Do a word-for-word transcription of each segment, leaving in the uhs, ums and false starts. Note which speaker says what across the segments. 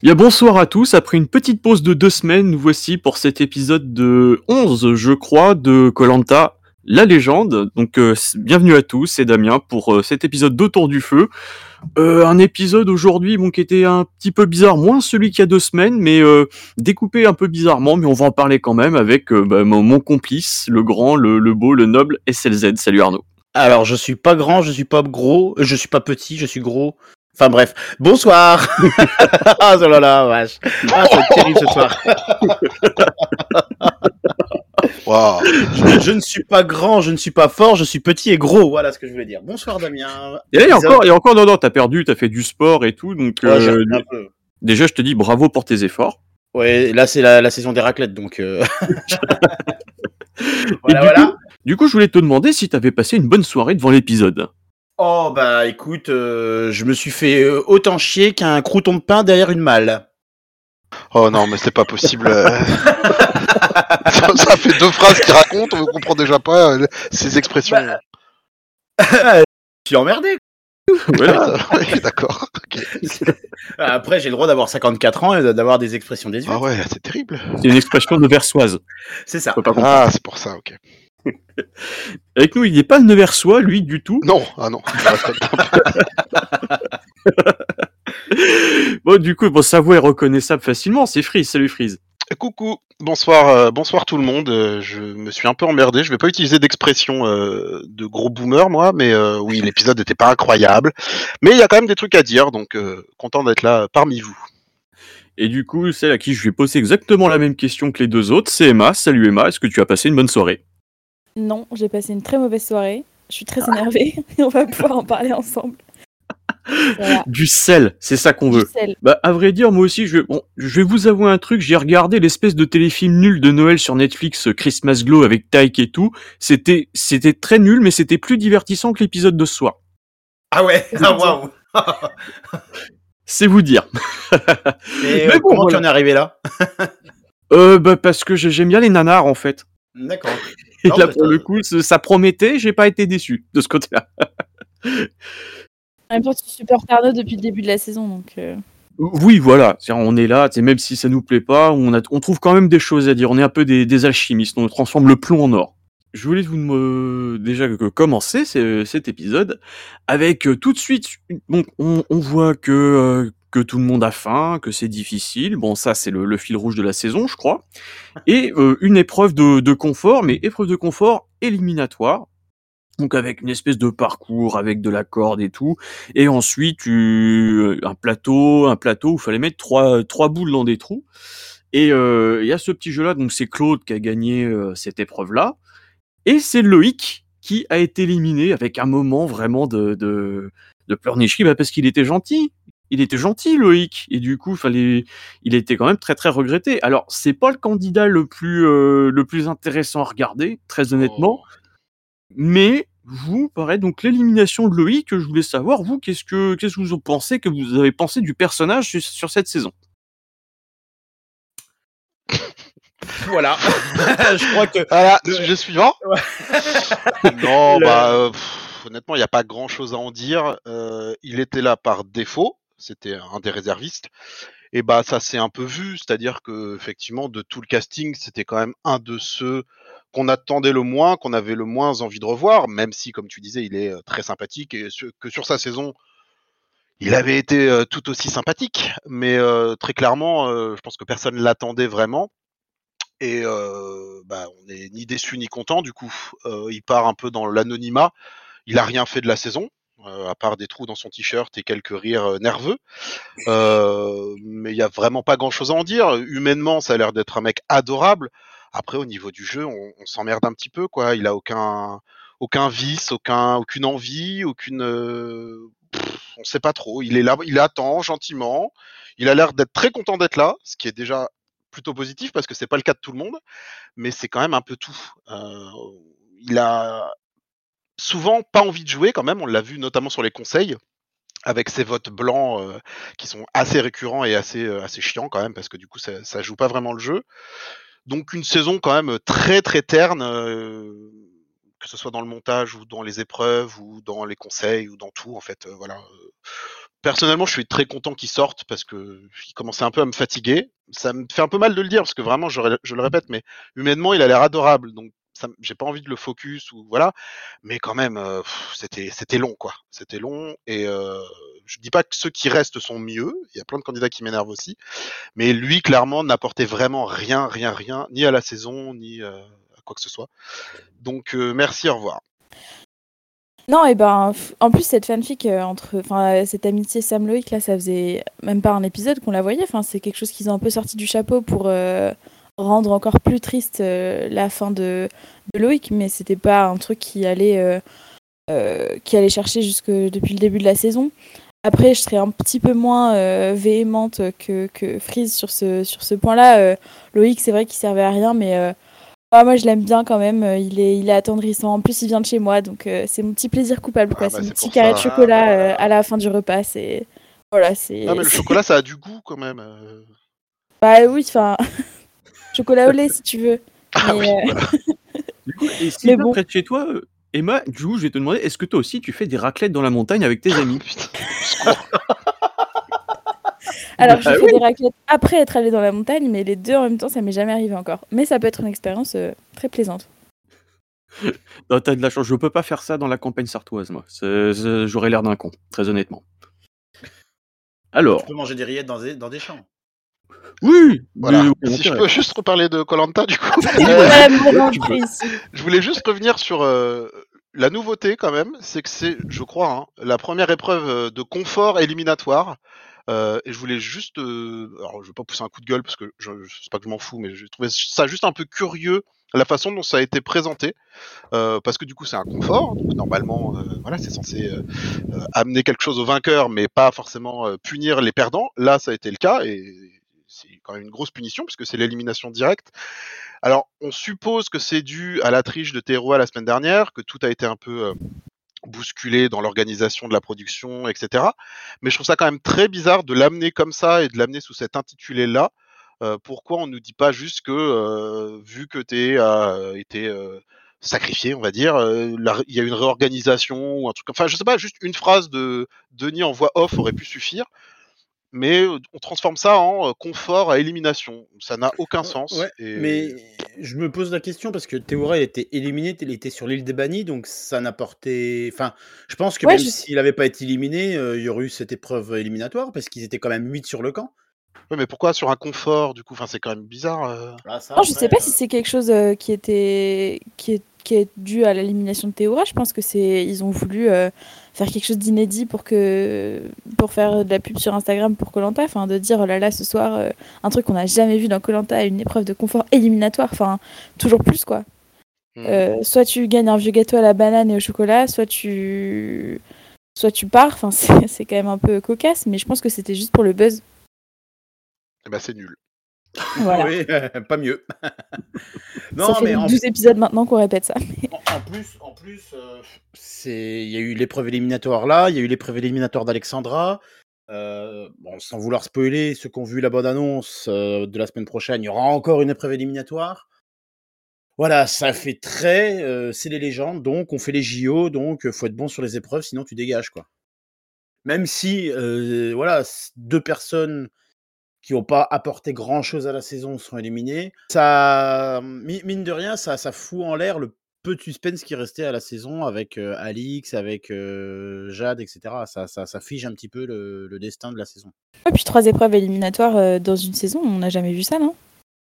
Speaker 1: Bien bonsoir à tous, après une petite pause de deux semaines, nous voici pour cet épisode de onze, je crois, de koh lanta, la légende. Donc euh, c- bienvenue à tous, c'est Damien pour euh, cet épisode d'Autour du Feu. Euh, un épisode aujourd'hui bon, qui était un petit peu bizarre, moins celui qu'il y a deux semaines, mais euh, découpé un peu bizarrement, mais on va en parler quand même avec euh, bah, mon, mon complice, le grand, le, le beau, le noble S L Z. Salut Arnaud.
Speaker 2: Alors, je suis pas grand, je suis pas gros, euh, je suis pas petit, je suis gros. Enfin bref, bonsoir. Ah oh là là, vache. Ah, c'est terrible ce soir.
Speaker 3: Waouh.
Speaker 2: Je, je ne suis pas grand, je ne suis pas fort, je suis petit et gros. Voilà ce que je voulais dire. Bonsoir Damien.
Speaker 1: Et là, il y a
Speaker 2: Épisode-
Speaker 1: encore, il y a encore, non, non, t'as perdu, t'as fait du sport et tout, donc
Speaker 2: Ouais, j'ai
Speaker 1: euh,
Speaker 2: repris un peu.
Speaker 1: déjà je te dis bravo pour tes efforts.
Speaker 2: Ouais, là c'est la, la saison des raclettes, donc. euh,
Speaker 1: Et
Speaker 2: voilà,
Speaker 1: du
Speaker 2: voilà.
Speaker 1: coup, du coup, je voulais te demander si t'avais passé une bonne soirée devant l'épisode.
Speaker 2: Oh bah écoute, euh, je me suis fait euh, autant chier qu'un crouton de pain derrière une malle.
Speaker 3: Oh non, mais c'est pas possible. euh. ça, ça fait deux phrases qu'il raconte, on comprend déjà pas euh, ces expressions.
Speaker 2: Je suis emmerdé.
Speaker 1: Voilà.
Speaker 3: Ah, ouais, d'accord. ok.
Speaker 2: Après, j'ai le droit d'avoir cinquante-quatre ans et d'avoir des expressions désuètes.
Speaker 3: Ah ouais, c'est terrible.
Speaker 1: C'est une expression de versoise.
Speaker 2: C'est ça.
Speaker 1: Faut pas comprendre.
Speaker 3: Ah, c'est pour ça, ok.
Speaker 1: Avec nous, il n'est pas le Neversois, lui, du tout.
Speaker 3: Non, ah non. je respecte un peu.
Speaker 1: Bon, du coup, bon, sa voix est reconnaissable facilement. C'est Freeze. Salut Freeze.
Speaker 3: Coucou, bonsoir, euh, bonsoir tout le monde. Euh, je me suis un peu emmerdé. Je vais pas utiliser d'expression euh, de gros boomer, moi, mais euh, oui, l'épisode n'était pas incroyable. Mais il y a quand même des trucs à dire, donc euh, content d'être là parmi vous.
Speaker 1: Et du coup, celle à qui je vais poser exactement la même question que les deux autres, c'est Emma. Salut Emma, est-ce que tu as passé une bonne soirée?
Speaker 4: Non, j'ai passé une très mauvaise soirée. Je suis très énervée et on va pouvoir en parler ensemble. Voilà.
Speaker 1: Du sel, c'est ça qu'on
Speaker 4: Du
Speaker 1: veut.
Speaker 4: sel.
Speaker 1: Bah, à vrai dire, moi aussi, je, bon, je vais vous avouer un truc. J'ai regardé l'espèce de téléfilm nul de Noël sur Netflix, euh, Christmas Glow avec Tyke et tout. C'était, c'était très nul, mais c'était plus divertissant que l'épisode de ce soir.
Speaker 2: Ah ouais, ah waouh.
Speaker 1: C'est vous dire.
Speaker 2: Et
Speaker 1: Mais
Speaker 2: euh,
Speaker 1: bon,
Speaker 2: comment
Speaker 1: voilà.
Speaker 2: tu en es arrivé là?
Speaker 1: Euh, bah, parce que j'ai- j'aime bien les nanars, en fait.
Speaker 2: D'accord.
Speaker 1: Et
Speaker 2: Non,
Speaker 1: là,
Speaker 2: mais
Speaker 1: pour
Speaker 2: ça-
Speaker 1: le coup, ça ça promettait, j'ai pas été déçu de ce côté-là.
Speaker 4: En même temps, tu supportes Arnaud depuis le début de la saison, donc. euh,
Speaker 1: Oui, voilà, c'est-à-dire, on est là, tu sais, même si ça nous plaît pas, on, a, on trouve quand même des choses à dire. On est un peu des, des alchimistes, on transforme le plomb en or. Je voulais vous me, déjà que- commencer ce- cet épisode avec euh, tout de suite, une- donc on, on voit que, euh, que tout le monde a faim, que c'est difficile. Bon, ça c'est le, le fil rouge de la saison, je crois. Et euh, une épreuve de, de confort, mais épreuve de confort éliminatoire. Donc avec une espèce de parcours, avec de la corde et tout. Et ensuite, tu... un plateau, un plateau où il fallait mettre trois, trois boules dans des trous. Et euh, il y a ce petit jeu-là, donc c'est Claude qui a gagné euh, cette épreuve-là. Et c'est Loïc qui a été éliminé avec un moment vraiment de, de, de pleurnicherie, bah parce qu'il était gentil. Il était gentil, Loïc. Et du coup, fallait, il était quand même très très regretté. Alors, c'est pas le candidat le plus, euh, le plus intéressant à regarder, très honnêtement.
Speaker 3: Oh.
Speaker 1: Mais vous, pareil, donc l'élimination de Loïc, je voulais savoir, vous, qu'est-ce que qu'est-ce que vous en pensez, que vous avez pensé du personnage sur, sur cette saison?
Speaker 2: Voilà. Je crois que.
Speaker 3: Voilà,
Speaker 2: Le-
Speaker 3: sujet suivant.
Speaker 2: Ouais.
Speaker 3: Non,
Speaker 2: Le-
Speaker 3: bah, euh, pff, honnêtement, il n'y a pas grand-chose à en dire. Euh, il était là par défaut. C'était un des réservistes. Et bah, ça s'est un peu vu. C'est-à-dire que, effectivement, de tout le casting, c'était quand même un de ceux qu'on attendait le moins, qu'on avait le moins envie de revoir, même si, comme tu disais, il est euh, très sympathique et ce- que sur sa saison, il avait été euh, tout aussi sympathique. Mais euh, très clairement, euh, je pense que personne l'attendait vraiment. Et euh, bah, on n'est ni déçu ni content. Du coup, euh, il part un peu dans l'anonymat. Il a rien fait de la saison, euh, à part des trous dans son t-shirt et quelques rires euh, nerveux. Euh, mais il y a vraiment pas grand-chose à en dire. Humainement, ça a l'air d'être un mec adorable. Après, au niveau du jeu, on, on s'emmerde un petit peu, quoi. Il a aucun, aucun vice, aucun, aucune envie, aucune. Euh, pff, on sait pas trop. Il est là, il attend gentiment. Il a l'air d'être très content d'être là, ce qui est déjà plutôt positif parce que c'est pas le cas de tout le monde, mais c'est quand même un peu tout. Euh, il a souvent pas envie de jouer quand même. On l'a vu notamment sur les conseils avec ses votes blancs euh, qui sont assez récurrents et assez, euh, assez chiants quand même, parce que du coup, ça, ça joue pas vraiment le jeu. Donc une saison quand même très très terne, euh, que ce soit dans le montage ou dans les épreuves ou dans les conseils ou dans tout, en fait. Euh, voilà. personnellement, je suis très content qu'il sorte parce que il commençait un peu à me fatiguer. Ça me fait un peu mal de le dire parce que vraiment, je, je le répète, mais humainement, il a l'air adorable. Donc, ça, j'ai pas envie de le focus ou voilà. Mais quand même, euh, pff, c'était, c'était long, quoi. C'était long et euh, je dis pas que ceux qui restent sont mieux. Il y a plein de candidats qui m'énervent aussi. Mais lui, clairement, n'apportait vraiment rien, rien, rien, ni à la saison, ni euh, à quoi que ce soit. Donc, euh, merci, au revoir.
Speaker 4: Non, et ben, f- en plus, cette fanfic euh, entre. Enfin, euh, cette amitié Sam Loïc, là, ça faisait même pas un épisode qu'on la voyait. Enfin, c'est quelque chose qu'ils ont un peu sorti du chapeau pour euh, rendre encore plus triste euh, la fin de, de Loïc, mais c'était pas un truc qui allait, euh, euh, qui allait chercher jusque depuis le début de la saison. Après, je serais un petit peu moins euh, véhémente que, que Freeze sur ce, sur ce point-là. Euh, Loïc, c'est vrai qu'il servait à rien, mais. euh, ah, moi, je l'aime bien quand même. euh, Il est, il est attendrissant. En plus, il vient de chez moi, donc euh, c'est mon petit plaisir coupable, quoi.
Speaker 3: Ah,
Speaker 4: C'est
Speaker 3: bah,
Speaker 4: mon
Speaker 3: c'est
Speaker 4: petit
Speaker 3: pour
Speaker 4: carré de
Speaker 3: ça.
Speaker 4: chocolat
Speaker 2: Ah, bah
Speaker 4: euh,
Speaker 2: voilà.
Speaker 4: à la fin du repas. C'est voilà,
Speaker 3: Non,
Speaker 4: c'est.
Speaker 3: mais le
Speaker 4: c'est-
Speaker 3: chocolat, ça a du goût quand même. euh.
Speaker 4: Bah oui, enfin, chocolat au lait si tu veux.
Speaker 3: Ah
Speaker 4: Mais,
Speaker 3: oui,
Speaker 4: euh,
Speaker 3: voilà.
Speaker 1: Du coup, et si
Speaker 4: mais
Speaker 1: là,
Speaker 4: bon.
Speaker 1: près de chez toi, euh, Emma, du coup, je vais te demander, est-ce que toi aussi tu fais des raclettes dans la montagne avec tes amis?
Speaker 3: Putain, au secours.
Speaker 4: Alors, je
Speaker 1: Bah
Speaker 4: fais
Speaker 1: oui.
Speaker 4: des raclettes après être allée dans la montagne, mais les deux en même temps, ça m'est jamais arrivé encore. Mais ça peut être une expérience euh, très plaisante.
Speaker 1: Non, t'as de la chance, je peux pas faire ça dans la campagne sartoise, moi. C'est- c'est- J'aurais l'air d'un con, très honnêtement.
Speaker 2: Bon, tu
Speaker 1: Alors,
Speaker 2: peux manger des rillettes dans des, dans des champs.
Speaker 1: oui, mais
Speaker 3: Voilà.
Speaker 1: aucun
Speaker 3: Si je
Speaker 1: intérêt.
Speaker 3: peux juste reparler de Koh-Lanta, du coup.
Speaker 1: Oui,
Speaker 3: Euh,
Speaker 1: voilà.
Speaker 4: Voilà, me
Speaker 1: Ouais,
Speaker 4: rejoindre
Speaker 1: tu peux.
Speaker 4: ici.
Speaker 3: je voulais juste revenir sur euh, la nouveauté quand même, c'est que c'est, je crois, hein, la première épreuve euh, de confort éliminatoire. Euh, et je voulais juste, euh, alors je vais pas pousser un coup de gueule parce que je, je- c'est pas que je m'en fous, mais j'ai trouvé ça juste un peu curieux la façon dont ça a été présenté, euh, parce que du coup c'est un confort, donc normalement, euh, voilà, c'est censé euh, euh, amener quelque chose au vainqueur, mais pas forcément euh, punir les perdants. Là, ça a été le cas et c'est quand même une grosse punition puisque c'est l'élimination directe. Alors, on suppose que c'est dû à la triche de Teroa la semaine dernière, que tout a été un peu euh, bousculé dans l'organisation de la production, et cetera. Mais je trouve ça quand même très bizarre de l'amener comme ça et de l'amener sous cet intitulé-là. Euh, pourquoi on ne nous dit pas juste que, euh, vu que tu as euh, été euh, sacrifié, on va dire, euh, la- il y a une réorganisation ou un truc. Enfin, je sais pas, juste une phrase de Denis en voix off aurait pu suffire. Mais euh, on transforme ça en euh, confort à élimination. Ça n'a aucun
Speaker 2: Ouais,
Speaker 3: sens.
Speaker 2: ouais,
Speaker 3: Et
Speaker 2: mais je me pose la question parce que Théora il était éliminé, il était sur l'île des bannis, donc ça n'apportait. Enfin, je pense que
Speaker 4: Ouais,
Speaker 2: même
Speaker 4: je...
Speaker 2: s'il n'avait pas été éliminé, euh, il y aurait eu cette épreuve éliminatoire parce qu'ils étaient quand même huit sur le camp.
Speaker 3: ouais, mais pourquoi sur un confort du coup? Enfin, c'est quand même bizarre. euh.
Speaker 2: Ah, ça
Speaker 4: Non, je sais
Speaker 2: après.
Speaker 4: pas si c'est quelque chose euh, qui était qui est, qui est dû à l'élimination de Théora. Je pense que c'est ils ont voulu euh, faire quelque chose d'inédit pour que pour faire de la pub sur Instagram pour koh enfin de dire oh là là ce soir euh, un truc qu'on n'a jamais vu dans koh une épreuve de confort éliminatoire, enfin toujours plus quoi.
Speaker 3: Hmm.
Speaker 4: Euh, soit tu gagnes un vieux gâteau à la banane et au chocolat, soit tu soit tu pars, enfin c'est c'est quand même un peu cocasse, mais je pense que c'était juste pour le buzz.
Speaker 3: Eh ben, c'est nul.
Speaker 4: Voilà.
Speaker 2: Oui, pas mieux.
Speaker 4: Ça
Speaker 2: Non,
Speaker 4: fait
Speaker 2: mais en,
Speaker 4: douze épisodes maintenant qu'on répète ça.
Speaker 2: en- en plus, en plus, euh, c'est, il y a eu l'épreuve éliminatoire là, il y a eu l'épreuve éliminatoire d'Alexandra. Euh, bon, sans vouloir spoiler, ceux qui ont vu la bande-annonce euh, de la semaine prochaine, il y aura encore une épreuve éliminatoire. Voilà, ça fait très, euh, c'est les légendes, donc on fait les J O, donc euh, faut être bon sur les épreuves, sinon tu dégages quoi. Même si, euh, voilà, c- deux personnes qui n'ont pas apporté grand-chose à la saison sont éliminées, ça, mi- mine de rien, ça, ça fout en l'air le peu de suspense qui restait à la saison avec euh, Alix, avec euh, Jade, et cetera. Ça, ça, ça fige un petit peu le, le destin de la saison.
Speaker 4: Et puis trois épreuves éliminatoires euh, dans une saison, on n'a jamais vu ça, non?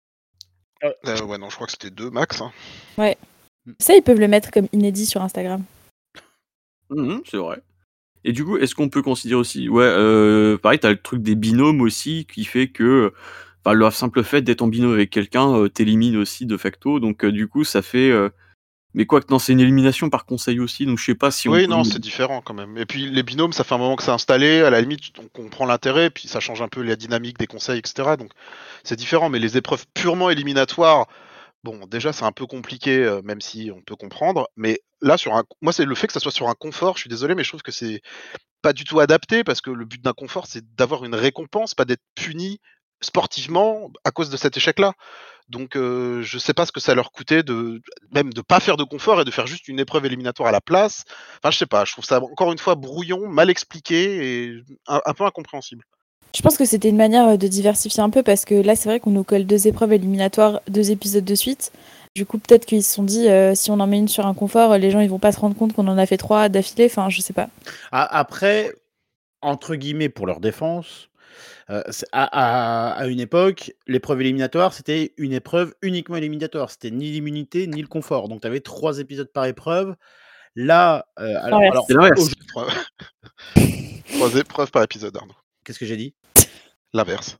Speaker 3: Euh, ouais, non, je crois que c'était deux max. Hein.
Speaker 4: Ouais. Ça, ils peuvent le mettre comme inédit sur Instagram.
Speaker 1: Mhm, c'est vrai. Et du coup, est-ce qu'on peut considérer aussi, ouais, euh, pareil, t'as le truc des binômes aussi qui fait que, enfin, le simple fait d'être en binôme avec quelqu'un euh, t'élimine aussi de facto, donc euh, du coup, ça fait. euh, Mais quoi que non, c'est une élimination par conseil aussi, donc je sais pas si on
Speaker 3: Oui,
Speaker 1: peut.
Speaker 3: non, c'est différent quand même. Et puis les binômes, ça fait un moment que c'est installé. À la limite, on comprend l'intérêt, puis ça change un peu la dynamique des conseils, et cetera. Donc c'est différent. Mais les épreuves purement éliminatoires, bon, déjà c'est un peu compliqué, euh, même si on peut comprendre. Mais là, sur un, moi, c'est le fait que ça soit sur un confort. Je suis désolé, mais je trouve que c'est pas du tout adapté parce que le but d'un confort, c'est d'avoir une récompense, pas d'être puni sportivement à cause de cet échec-là. Donc euh, je sais pas ce que ça leur coûtait de même de pas faire de confort et de faire juste une épreuve éliminatoire à la place. Enfin je sais pas, je trouve ça encore une fois brouillon, mal expliqué et un, un peu incompréhensible.
Speaker 4: Je pense que c'était une manière de diversifier un peu parce que là, c'est vrai qu'on nous colle deux épreuves éliminatoires, deux épisodes de suite. Du coup, peut-être qu'ils se sont dit, euh, si on en met une sur un confort, les gens ils vont pas se rendre compte qu'on en a fait trois d'affilée. Enfin, je sais pas.
Speaker 2: Après, entre guillemets, pour leur défense, euh, à, à, à une époque, l'épreuve éliminatoire, c'était une épreuve uniquement éliminatoire. C'était ni l'immunité, ni le confort. Donc, tu avais trois épisodes par épreuve. Là, euh, alors, alors
Speaker 1: C'est l'inverse.
Speaker 3: Trois... trois épreuves par épisode, Arnaud.
Speaker 2: Qu'est-ce que j'ai dit?
Speaker 3: L'inverse.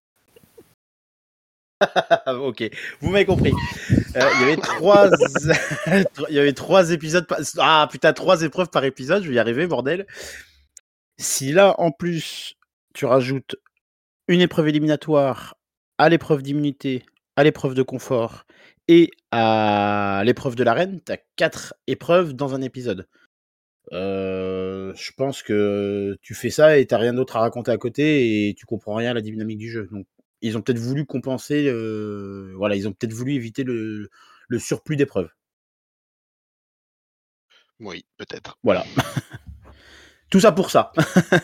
Speaker 2: Ok, vous m'avez compris. Il euh, y avait trois, il y avait trois épisodes. Par... Ah putain, trois épreuves par épisode. Je vais y arriver, bordel. Si là, en plus, tu rajoutes une épreuve éliminatoire à l'épreuve d'immunité, à l'épreuve de confort et à l'épreuve de l'arène, t'as quatre épreuves dans un épisode. Euh, je pense que tu fais ça et t'as rien d'autre à raconter à côté et tu comprends rien à la dynamique du jeu. Donc, ils ont peut-être voulu compenser, euh, voilà, ils ont peut-être voulu éviter le, le surplus d'épreuves.
Speaker 3: Oui, peut-être.
Speaker 2: Voilà. Tout ça pour ça.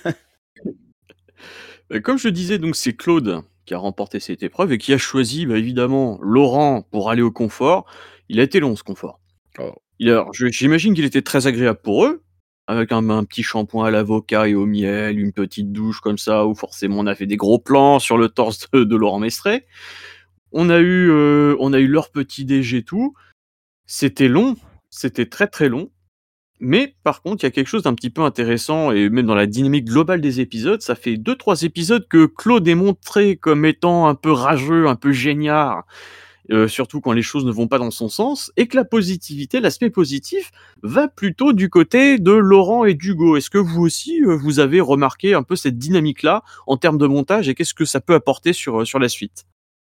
Speaker 1: Comme je disais, donc c'est Claude qui a remporté cette épreuve et qui a choisi, bah, évidemment, Laurent pour aller au confort. Il a été long, ce confort.
Speaker 2: Oh.
Speaker 1: Il a, je, j'imagine qu'il était très agréable pour eux, avec un, un petit shampoing à l'avocat et au miel, une petite douche comme ça, où forcément on a fait des gros plans sur le torse de, de Laurent Mestré. On a eu, euh, on a eu leur petit déj et tout. C'était long, c'était très très long. Mais par contre, il y a quelque chose d'un petit peu intéressant, et même dans la dynamique globale des épisodes, ça fait deux trois épisodes que Claude est montré comme étant un peu rageux, un peu génial, euh, surtout quand les choses ne vont pas dans son sens, et que la positivité, l'aspect positif, va plutôt du côté de Laurent et d'Hugo. Est-ce que vous aussi, euh, vous avez remarqué un peu cette dynamique-là en termes de montage, et qu'est-ce que ça peut apporter sur, sur la suite ?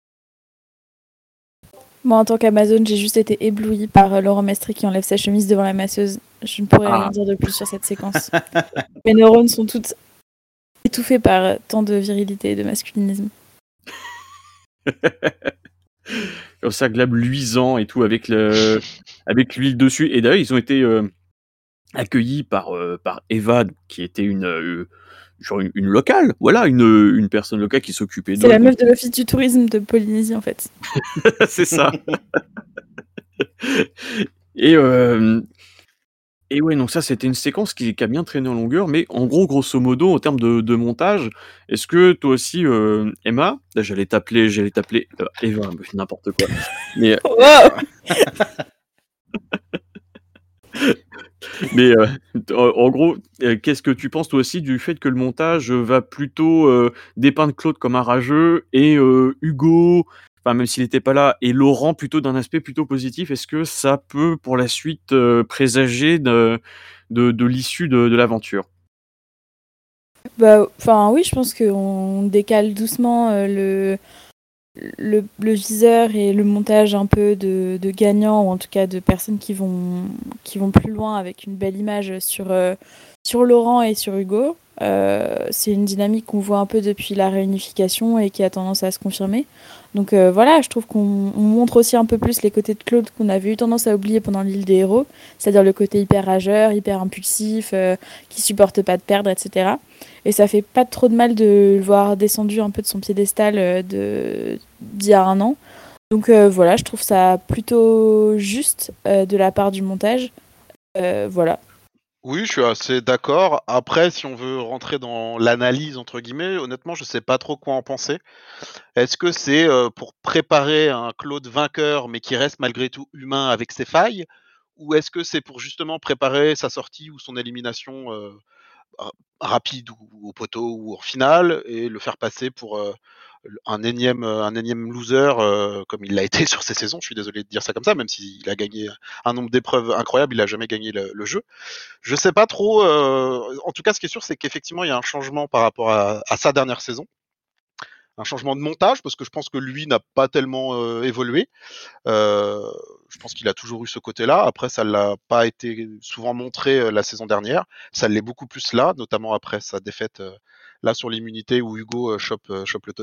Speaker 4: Moi, en tant qu'Amazon, j'ai juste été éblouie par euh, Laurent Mestré qui enlève sa chemise devant la masseuse. Je ne pourrais
Speaker 1: Ah.
Speaker 4: rien dire de plus sur cette séquence. Mes neurones sont toutes étouffées par euh, tant de virilité et de masculinisme.
Speaker 1: Comme ça, glab luisant et tout, avec, le, avec l'huile dessus. Et d'ailleurs, ils ont été euh, accueillis par, euh, par Eva, qui était une... Euh, genre une, une locale, voilà, une, une personne locale qui s'occupait d'eux.
Speaker 4: C'est la meuf de l'office du tourisme de Polynésie, en fait.
Speaker 1: C'est ça. Et, euh, et ouais, donc ça, c'était une séquence qui, qui a bien traîné en longueur, mais en gros, grosso modo, en termes de, de montage, est-ce que toi aussi, euh, Emma, là, j'allais t'appeler, j'allais t'appeler euh, Eva, n'importe quoi, mais...
Speaker 4: Wow. Mais euh, en gros, euh, qu'est-ce que tu penses toi aussi du fait que le montage va plutôt euh, dépeindre Claude comme un rageux et euh, Hugo, enfin même s'il n'était pas là, et Laurent plutôt d'un aspect plutôt positif? Est-ce que ça peut pour la suite euh, présager de, de, de l'issue de, de l'aventure? Bah, enfin oui, je pense qu'on décale doucement euh, le, le, le viseur et le montage un peu de, de gagnants, ou en tout cas de personnes qui vont, qui vont plus loin avec une belle image sur, euh, sur Laurent et sur Hugo. Euh, c'est une dynamique qu'on voit un peu depuis la réunification et qui a tendance à se confirmer. Donc euh, voilà, je trouve qu'on on montre aussi un peu plus les côtés de Claude qu'on avait eu tendance à oublier pendant l'île des héros, c'est-à-dire le côté hyper rageur, hyper impulsif, euh, qui supporte pas de perdre, et cetera. Et ça fait pas trop de mal de le voir descendu un peu de son piédestal euh, de, d'il y a un an. Donc euh, voilà, je trouve ça plutôt juste euh, de la part du montage. Euh, voilà.
Speaker 3: Oui, je suis assez d'accord. Après, si on veut rentrer dans l'analyse, entre guillemets, honnêtement, je sais pas trop quoi en penser. Est-ce que c'est euh, pour préparer un Claude vainqueur, mais qui reste malgré tout humain avec ses failles, ou est-ce que c'est pour justement préparer sa sortie ou son élimination euh, ra- rapide ou au poteau ou en finale et le faire passer pour euh, un énième, euh, un énième loser euh, comme il l'a été sur ces saisons. Je suis désolé de dire ça comme ça, même s'il a gagné un nombre d'épreuves incroyable, il a jamais gagné le, le jeu. Je sais pas trop. Euh, en tout cas, ce qui est sûr, c'est qu'effectivement, il y a un changement par rapport à, à sa dernière saison. Un changement de montage, parce que je pense que lui n'a pas tellement euh, évolué. Euh, je pense qu'il a toujours eu ce côté-là. Après, ça ne l'a pas été souvent montré euh, la saison dernière. Ça l'est beaucoup plus là, notamment après sa défaite euh, là sur l'immunité où Hugo euh, chope, euh, chope le totem.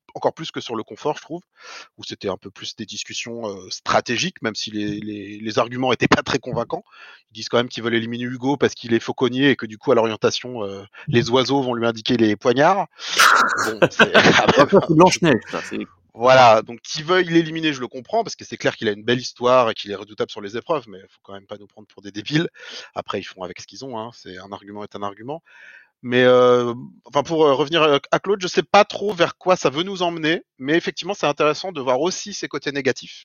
Speaker 3: encore plus que sur le confort, je trouve, où c'était un peu plus des discussions euh, stratégiques, même si les, les, les arguments étaient pas très convaincants. Ils disent quand même qu'ils veulent éliminer Hugo parce qu'il est fauconnier et que du coup, à l'orientation, euh, les oiseaux vont lui indiquer les poignards. Bon, c'est...
Speaker 1: Ça, c'est Blanche-Neige, ça. C'est...
Speaker 3: Voilà, donc qu'ils veuillent l'éliminer, je le comprends, parce que c'est clair qu'il a une belle histoire et qu'il est redoutable sur les épreuves, mais il faut quand même pas nous prendre pour des débiles. Après, ils font avec ce qu'ils ont, hein. C'est un argument est un argument. Mais euh, enfin, pour euh, revenir à Claude, je sais pas trop vers quoi ça veut nous emmener, mais effectivement, c'est intéressant de voir aussi ses côtés négatifs.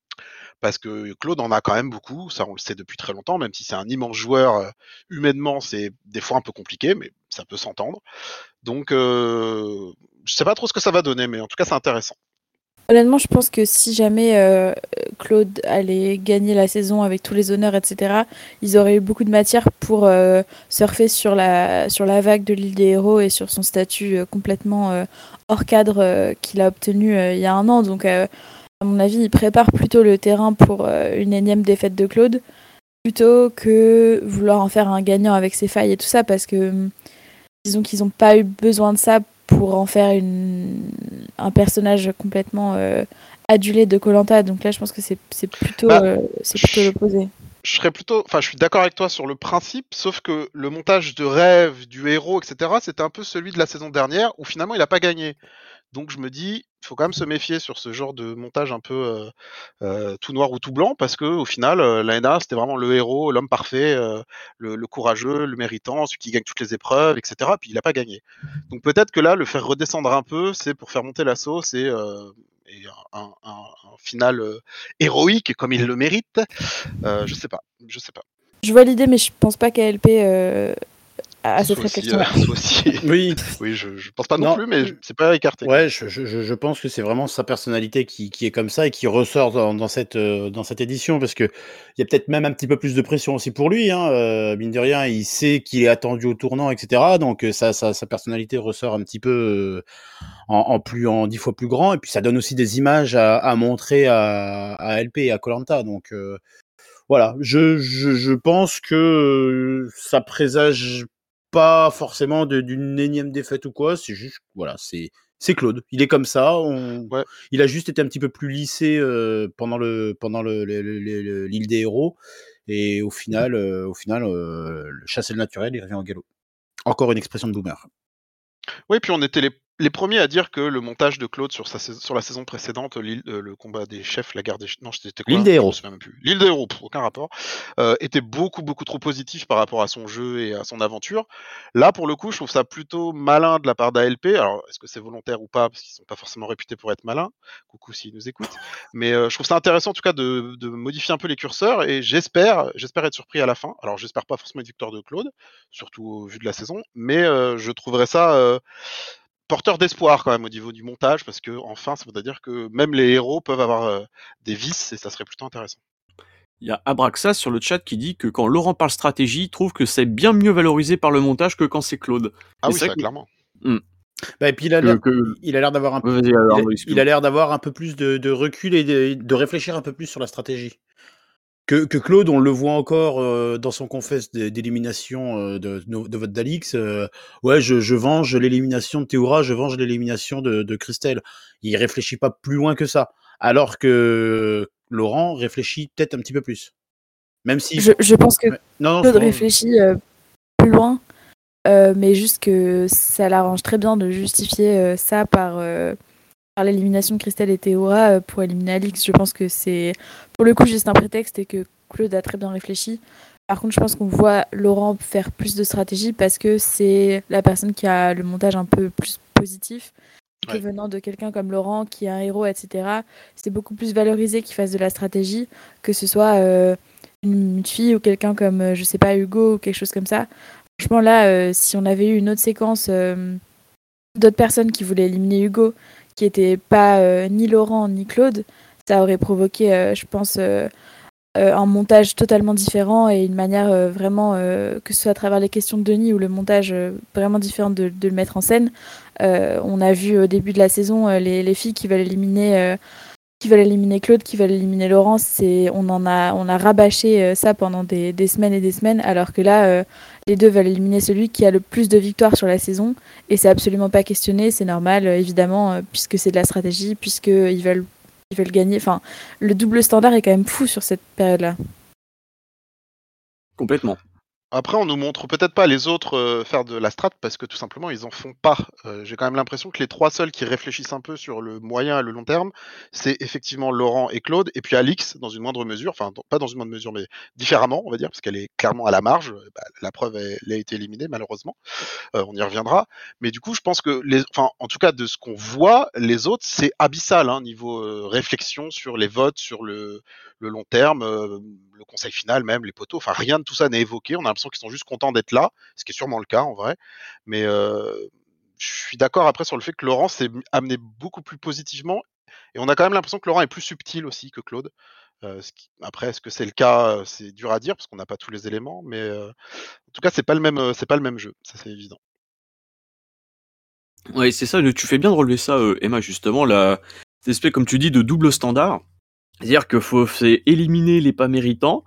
Speaker 3: Parce que Claude en a quand même beaucoup, ça on le sait depuis très longtemps, même si c'est un immense joueur, euh, humainement c'est des fois un peu compliqué, mais ça peut s'entendre. Donc euh, je sais pas trop ce que ça va donner, mais en tout cas c'est intéressant.
Speaker 4: Honnêtement, je pense que si jamais euh, Claude allait gagner la saison avec tous les honneurs, et cetera, ils auraient eu beaucoup de matière pour euh, surfer sur la, sur la vague de l'île des héros et sur son statut euh, complètement euh, hors cadre euh, qu'il a obtenu euh, il y a un an. Donc, euh, à mon avis, il prépare plutôt le terrain pour euh, une énième défaite de Claude, plutôt que vouloir en faire un gagnant avec ses failles et tout ça, parce que disons qu'ils n'ont pas eu besoin de ça pour en faire une, un personnage complètement euh, adulé de Koh-Lanta. Donc là, je pense que c'est, c'est plutôt,
Speaker 3: Bah,
Speaker 4: euh, c'est plutôt l'opposé.
Speaker 3: Je serais plutôt, enfin, je suis d'accord avec toi sur le principe, sauf que le montage de rêve du héros, et cetera, c'était un peu celui de la saison dernière où finalement il n'a pas gagné. Donc je me dis, il faut quand même se méfier sur ce genre de montage un peu euh, euh, tout noir ou tout blanc, parce que au final, euh, l'année dernière, c'était vraiment le héros, l'homme parfait, euh, le, le courageux, le méritant, celui qui gagne toutes les épreuves, et cetera. Puis il n'a pas gagné. Donc peut-être que là, le faire redescendre un peu, c'est pour faire monter la sauce et, euh, et un, un, un final euh, héroïque comme il le mérite. Euh, je sais pas, je sais pas.
Speaker 4: Je vois l'idée, mais je pense pas qu'A L P euh, a cette
Speaker 3: Soit aussi,
Speaker 4: réflexion-là.
Speaker 3: euh, soit aussi.
Speaker 2: Oui,
Speaker 3: Oui, je, je pense pas non,
Speaker 2: Non.
Speaker 3: plus, mais je- c'est pas écarté.
Speaker 2: ouais, je, je, je je pense que c'est vraiment sa personnalité qui, qui est comme ça et qui ressort dans, dans cette, euh, dans cette édition, parce que il y a peut-être même un petit peu plus de pression aussi pour lui, hein. Euh, mine de rien, il sait qu'il est attendu au tournant, et cetera. Donc euh, ça, ça, sa personnalité ressort un petit peu euh, en, en plus en dix fois plus grand, et puis ça donne aussi des images à, à montrer à, à L P et à Koh-Lanta. Donc euh, voilà, je, je, je pense que euh, ça présage pas forcément de- d'une énième défaite ou quoi. C'est juste, voilà, c'est c'est Claude. Il est comme ça. On...
Speaker 3: Ouais.
Speaker 2: Il a juste été un petit peu plus lissé euh, pendant le pendant le, le- le- le- le- l'île des héros, et au final, euh, au final, euh, le chasser le naturel, il revient au galop. Encore une expression de boomer.
Speaker 3: Oui, puis on était les, les premiers à dire que le montage de Claude sur, sa, sais- sur la saison précédente, l'île- euh, le combat des chefs, la guerre des chefs, non, c'était quoi
Speaker 2: L'île des
Speaker 3: Je
Speaker 2: héros.
Speaker 3: me souviens même plus. L'île des héros, pff, aucun rapport, euh, était beaucoup, beaucoup trop positif par rapport à son jeu et à son aventure. Là, pour le coup, je trouve ça plutôt malin de la part d'A L P. Alors, est-ce que c'est volontaire ou pas? Parce qu'ils sont pas forcément réputés pour être malins. Coucou s'ils nous écoutent. Mais euh, je trouve ça intéressant, en tout cas, de, de modifier un peu les curseurs, et j'espère, j'espère être surpris à la fin. Alors, j'espère pas forcément être victoire de Claude, surtout au vu de la saison, mais euh, je trouverais ça euh, porteur d'espoir quand même au niveau du montage, parce que enfin, ça voudrait dire que même les héros peuvent avoir euh, des vices, et ça serait plutôt intéressant.
Speaker 1: Il y a Abraxas sur le chat qui dit que quand Laurent parle stratégie, il trouve que c'est bien mieux valorisé par le montage que quand c'est Claude.
Speaker 3: Ah
Speaker 1: Et
Speaker 3: oui,
Speaker 1: c'est
Speaker 3: ça,
Speaker 1: vrai que-
Speaker 3: clairement.
Speaker 2: Bah, et puis il a
Speaker 1: Que-
Speaker 2: l'air,
Speaker 1: que-
Speaker 2: il a l'air d'avoir un,
Speaker 1: Vas-y,
Speaker 2: il
Speaker 1: alors,
Speaker 2: a,
Speaker 1: Arnaud,
Speaker 2: il
Speaker 1: excuse-moi.
Speaker 2: a l'air d'avoir un peu plus de, de recul et de, de réfléchir un peu plus sur la stratégie. Que, que Claude, on le voit encore euh, dans son confesse d- d'élimination euh, de, de, de votre Dalix. euh, ouais, je, je venge l'élimination de Théoura, je venge l'élimination de, de Christelle. Il réfléchit pas plus loin que ça. Alors que Laurent réfléchit peut-être un petit peu plus. Même si.
Speaker 4: Je, je pense que
Speaker 2: Ouais. Non, non,
Speaker 4: Claude
Speaker 2: c'est bon.
Speaker 4: réfléchit euh, plus loin, euh, mais juste que ça l'arrange très bien de justifier euh, ça par, euh, par l'élimination de Christelle et Théora euh, pour éliminer Alix. Je pense que c'est pour le coup juste un prétexte et que Claude a très bien réfléchi. Par contre, je pense qu'on voit Laurent faire plus de stratégie parce que c'est la personne qui a le montage un peu plus positif. Et que
Speaker 3: Ouais.
Speaker 4: venant de quelqu'un comme Laurent, qui est un héros, et cetera, c'est beaucoup plus valorisé qu'il fasse de la stratégie, que ce soit euh, une fille ou quelqu'un comme, euh, je sais pas, Hugo ou quelque chose comme ça. Franchement, là, euh, si on avait eu une autre séquence euh, d'autres personnes qui voulaient éliminer Hugo, qui n'étaient pas euh, ni Laurent ni Claude, ça aurait provoqué, euh, je pense, euh, euh, un montage totalement différent et une manière euh, vraiment, euh, que ce soit à travers les questions de Denis ou le montage euh, vraiment différent de, de le mettre en scène. Euh, on a vu au début de la saison euh, les, les filles qui veulent éliminer euh, qui veulent éliminer Claude, qui veulent éliminer Laurent. C'est, on en a, on a rabâché euh, ça pendant des, des semaines et des semaines, alors que là, euh, les deux veulent éliminer celui qui a le plus de victoires sur la saison, et c'est absolument pas questionné, c'est normal, euh, évidemment, euh, puisque c'est de la stratégie, puisqu'ils veulent, ils veulent gagner. Enfin, le double standard est quand même fou sur cette période-là.
Speaker 1: Complètement.
Speaker 3: Après, on nous montre peut-être pas les autres euh, faire de la strat parce que tout simplement ils en font pas. Euh, J'ai quand même l'impression que les trois seuls qui réfléchissent un peu sur le moyen et le long terme, c'est effectivement Laurent et Claude, et puis Alix dans une moindre mesure, enfin dans- pas dans une moindre mesure, mais différemment, on va dire, parce qu'elle est clairement à la marge. Bah, la preuve, elle, elle a été éliminée malheureusement. Euh, on y reviendra. Mais du coup, je pense que les, enfin, en tout cas de ce qu'on voit, les autres c'est abyssal hein, niveau euh, réflexion sur les votes, sur le, le long terme. Euh, le conseil final même, les poteaux, enfin rien de tout ça n'est évoqué, on a l'impression qu'ils sont juste contents d'être là, ce qui est sûrement le cas en vrai, mais euh, je suis d'accord après sur le fait que Laurent s'est amené beaucoup plus positivement, et on a quand même l'impression que Laurent est plus subtil aussi que Claude. Euh, ce qui... Après, est-ce que c'est le cas? C'est dur à dire parce qu'on n'a pas tous les éléments, mais euh, en tout cas, c'est pas le même, c'est pas le même jeu, ça c'est évident.
Speaker 1: Ouais, c'est ça, tu fais bien de relever ça, euh, Emma, justement, la... cette espèce, comme tu dis, de double standard. C'est-à-dire qu'il faut c'est éliminer les pas méritants,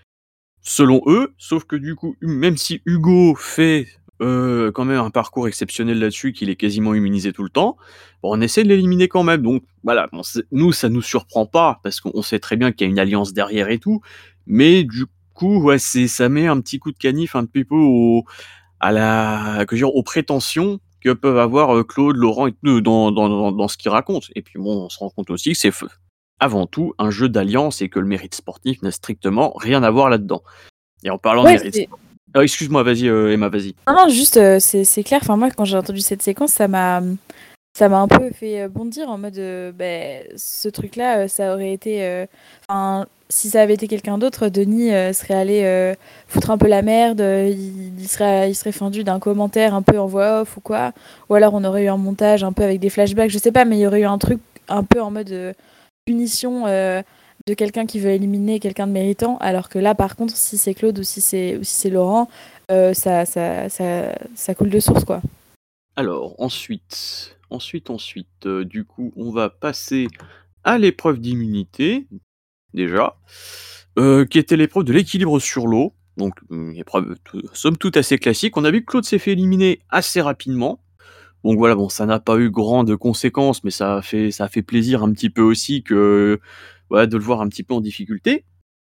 Speaker 1: selon eux, sauf que du coup, même si Hugo fait euh, quand même un parcours exceptionnel là-dessus, qu'il est quasiment immunisé tout le temps, bon, on essaie de l'éliminer quand même. Donc voilà, bon, nous, ça nous surprend pas, parce qu'on sait très bien qu'il y a une alliance derrière et tout, mais du coup, ouais, c'est, ça met un petit coup de canif un petit peu au, à la, que dire, aux prétentions que peuvent avoir euh, Claude, Laurent et tout dans, dans, dans, dans ce qu'ils racontent. Et puis bon, on se rend compte aussi que c'est avant tout un jeu d'alliance et que le mérite sportif n'a strictement rien à voir là-dedans. Et en parlant
Speaker 4: Ouais,
Speaker 1: de mérite
Speaker 4: c'est-
Speaker 1: sportif... Ah, excuse-moi, vas-y euh, Emma, vas-y.
Speaker 4: Non, non, juste, euh, c'est, c'est clair. Enfin, moi, quand j'ai entendu cette séquence, ça m'a, ça m'a un peu fait euh, bondir en mode, euh, ben, ce truc-là, euh, ça aurait été, euh, enfin, si ça avait été quelqu'un d'autre, Denis euh, serait allé euh, foutre un peu la merde, euh, il, il serait, il serait fendu d'un commentaire un peu en voix off ou quoi, ou alors on aurait eu un montage un peu avec des flashbacks, je sais pas, mais il y aurait eu un truc un peu en mode euh, punition euh, de quelqu'un qui veut éliminer quelqu'un de méritant, alors que là, par contre, si c'est Claude ou si c'est, ou si c'est Laurent, euh, ça, ça, ça, ça coule de source, quoi.
Speaker 1: Alors, ensuite, ensuite, ensuite, euh, du coup, on va passer à l'épreuve d'immunité, déjà, euh, qui était l'épreuve de l'équilibre sur l'eau. Donc, une épreuve, tout- somme toute, assez classique. On a vu que Claude s'est fait éliminer assez rapidement. Donc voilà, bon, ça n'a pas eu grande conséquence, mais ça a fait, ça a fait plaisir un petit peu aussi que, voilà, de le voir un petit peu en difficulté.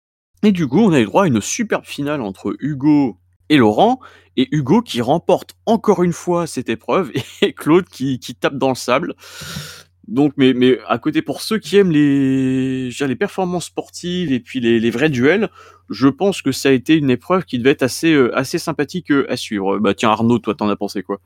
Speaker 1: Et du coup, on a eu droit à une superbe finale entre Hugo et Laurent, et Hugo qui remporte encore une fois cette épreuve, et Claude qui, qui tape dans le sable. Donc, mais, mais à côté, pour ceux qui aiment les, je veux dire, les performances sportives et puis les, les vrais duels, je pense que ça a été une épreuve qui devait être assez, euh, assez sympathique euh, à suivre. Bah tiens, Arnaud, toi, t'en as pensé quoi?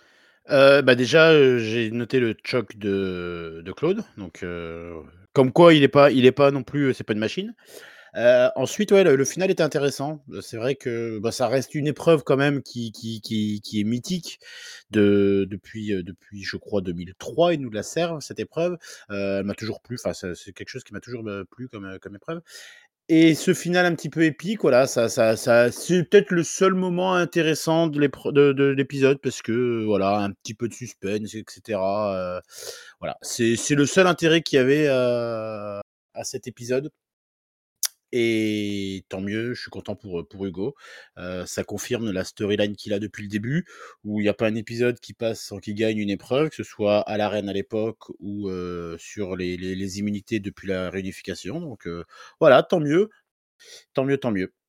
Speaker 2: Euh, bah déjà, euh, j'ai noté le choc de, de Claude, donc euh, comme quoi il est pas, il est pas non plus, c'est pas une machine. Euh, ensuite, ouais, le, le final était intéressant. C'est vrai que bah, ça reste une épreuve quand même qui, qui, qui, qui est mythique de, depuis, euh, depuis, je crois, deux mille trois. Ils nous la servent, cette épreuve. Euh, elle m'a toujours plu. Enfin, ça- c'est quelque chose qui m'a toujours euh, plu comme, euh, comme épreuve. Et ce final un petit peu épique, voilà, ça, ça, ça, c'est peut-être le seul moment intéressant de l'épre- de- de l'épisode parce que euh, voilà, un petit peu de suspense, et cetera. Euh, voilà, c'est c'est le seul intérêt qu'il y avait euh, à cet épisode. Et tant mieux, je suis content pour, pour Hugo. Euh, ça confirme la storyline qu'il a depuis le début, où il n'y a pas un épisode qui passe sans qu'il gagne une épreuve, que ce soit à l'arène à l'époque ou euh, sur les, les, les immunités depuis la réunification. Donc euh, voilà, tant mieux, tant mieux, tant mieux.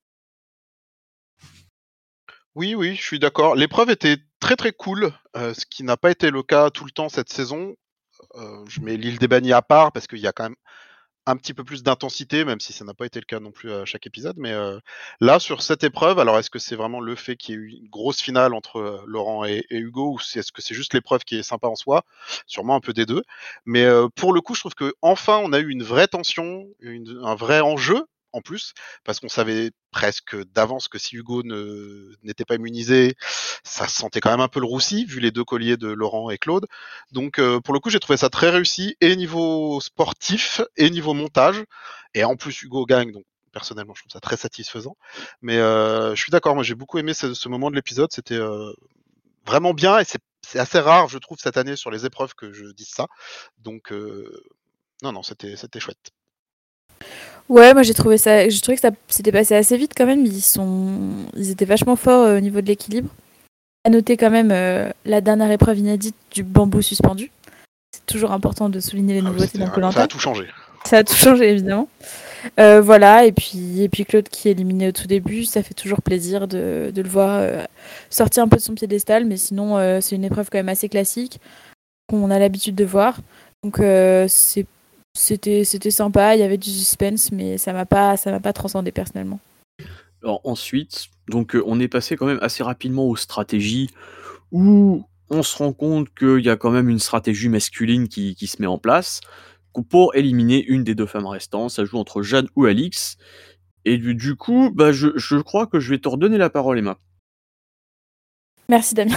Speaker 3: Oui, oui, je suis d'accord. L'épreuve était très très cool, euh, ce qui n'a pas été le cas tout le temps cette saison. Euh, je mets l'île des bannis à part parce qu'il y a quand même un petit peu plus d'intensité, même si ça n'a pas été le cas non plus à chaque épisode. Mais euh, là, sur cette épreuve, alors est-ce que c'est vraiment le fait qu'il y ait eu une grosse finale entre euh, Laurent et, et Hugo, ou c'est- est-ce que c'est juste l'épreuve qui est sympa en soi? Sûrement un peu des deux. Mais euh, pour le coup, je trouve que enfin, on a eu une vraie tension, une- un vrai enjeu en plus, parce qu'on savait presque d'avance que si Hugo ne, n'était pas immunisé, ça sentait quand même un peu le roussi, vu les deux colliers de Laurent et Claude. Donc euh, pour le coup, j'ai trouvé ça très réussi, et niveau sportif, et niveau montage. Et en plus, Hugo gagne, donc personnellement, je trouve ça très satisfaisant. Mais euh, je suis d'accord, moi j'ai beaucoup aimé ce, ce moment de l'épisode, c'était euh, vraiment bien, et c'est c'est assez rare, je trouve, cette année sur les épreuves que je dise ça. Donc euh, non, non, c'était, c'était chouette.
Speaker 4: Ouais, moi j'ai trouvé ça, j'ai trouvé que ça s'était passé assez vite quand même. Ils sont, ils étaient vachement forts euh, au niveau de l'équilibre. À noter quand même euh, la dernière épreuve inédite du bambou suspendu. C'est toujours important de souligner les
Speaker 3: Ah oui,
Speaker 4: nouveautés
Speaker 3: c'était
Speaker 4: dans
Speaker 3: un-
Speaker 4: Koh
Speaker 3: ça
Speaker 4: Lanta.
Speaker 3: a tout changé.
Speaker 4: Ça a tout changé évidemment. Euh, voilà, et puis, et puis Claude qui est éliminé au tout début, ça fait toujours plaisir de, de le voir euh, sortir un peu de son piédestal, mais sinon euh, c'est une épreuve quand même assez classique qu'on a l'habitude de voir. Donc euh, c'est, c'était, c'était sympa, il y avait du suspense, mais ça m'a pas, ça m'a pas transcendé personnellement.
Speaker 1: Alors ensuite, donc euh, on est passé quand même assez rapidement aux stratégies où on se rend compte qu'il y a quand même une stratégie masculine qui, qui se met en place pour éliminer une des deux femmes restantes. Ça joue entre Jade ou Alix. Et du, du coup, bah, je, je crois que je vais te redonner la parole, Emma.
Speaker 4: Merci Damien.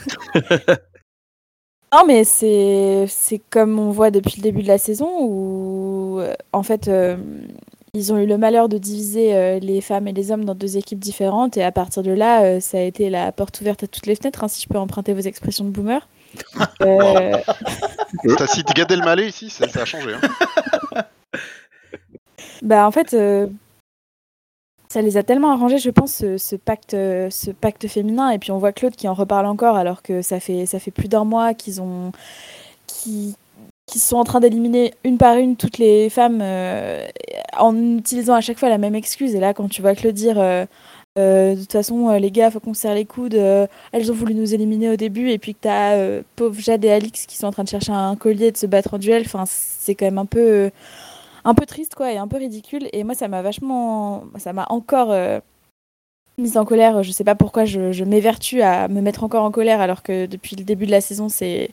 Speaker 4: Non, mais c'est, c'est comme on voit depuis le début de la saison où, euh, en fait, euh, ils ont eu le malheur de diviser euh, les femmes et les hommes dans deux équipes différentes. Et à partir de là, euh, ça a été la porte ouverte à toutes les fenêtres, hein, si je peux emprunter vos expressions de boomer. Euh,
Speaker 3: T'as cité Gad Elmaleh ici, ça, ça a changé. Hein.
Speaker 4: bah, en fait, euh, ça les a tellement arrangés, je pense, ce, ce pacte, euh, ce pacte féminin. Et puis on voit Claude qui en reparle encore, alors que ça fait, ça fait plus d'un mois qu'ils ont, qui, qui sont en train d'éliminer une par une toutes les femmes euh, en utilisant à chaque fois la même excuse. Et là, quand tu vois Claude dire euh, euh, de toute façon, euh, les gars, faut qu'on se serre les coudes, euh, elles ont voulu nous éliminer au début, et puis que t'as euh, pauvre Jade et Alix qui sont en train de chercher un collier et de se battre en duel, enfin, c'est quand même un peu, euh, un peu triste, quoi, et un peu ridicule. Et moi, ça m'a vachement. Ça m'a encore. Euh, mise en colère. Je sais pas pourquoi je, je m'évertue à me mettre encore en colère alors que depuis le début de la saison, c'est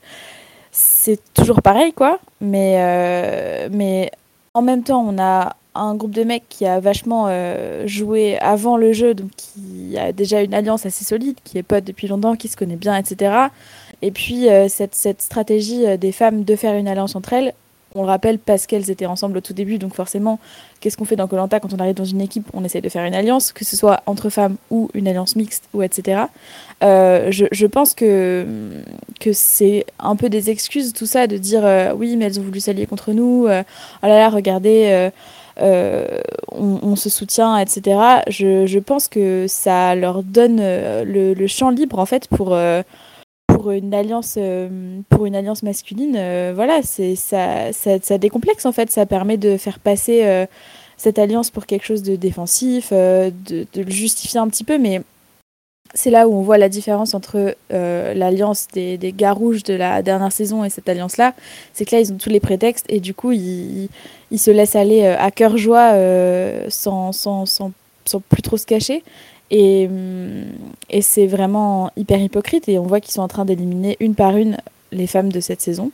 Speaker 4: c'est toujours pareil, quoi. Mais, euh, mais en même temps, on a un groupe de mecs qui a vachement euh, joué avant le jeu, donc qui a déjà une alliance assez solide, qui est pote depuis longtemps, qui se connaît bien, et cetera. Et puis, euh, cette, cette stratégie euh, des femmes de faire une alliance entre elles, on le rappelle parce qu'elles étaient ensemble au tout début, donc forcément, qu'est-ce qu'on fait dans Koh Lanta quand on arrive dans une équipe? On essaie de faire une alliance, que ce soit entre femmes ou une alliance mixte, ou et cetera. Euh, je, je pense que, que c'est un peu des excuses, tout ça, de dire euh, oui, mais elles ont voulu s'allier contre nous, euh, oh là là, regardez, euh, euh, on, on se soutient, et cetera. Je, je pense que ça leur donne euh, le, le champ libre, en fait, pour. Euh, pour une alliance euh, pour une alliance masculine euh, voilà c'est ça, ça ça décomplexe en fait, ça permet de faire passer euh, cette alliance pour quelque chose de défensif, euh, de, de le justifier un petit peu, mais c'est là où on voit la différence entre euh, l'alliance des, des gars rouges de la dernière saison et cette alliance-là. C'est que là, ils ont tous les prétextes et du coup, ils, ils se laissent aller euh, à cœur joie euh, sans, sans, sans, sans plus trop se cacher. Et, hum, et c'est vraiment hyper hypocrite. Et on voit qu'ils sont en train d'éliminer une par une les femmes de cette saison.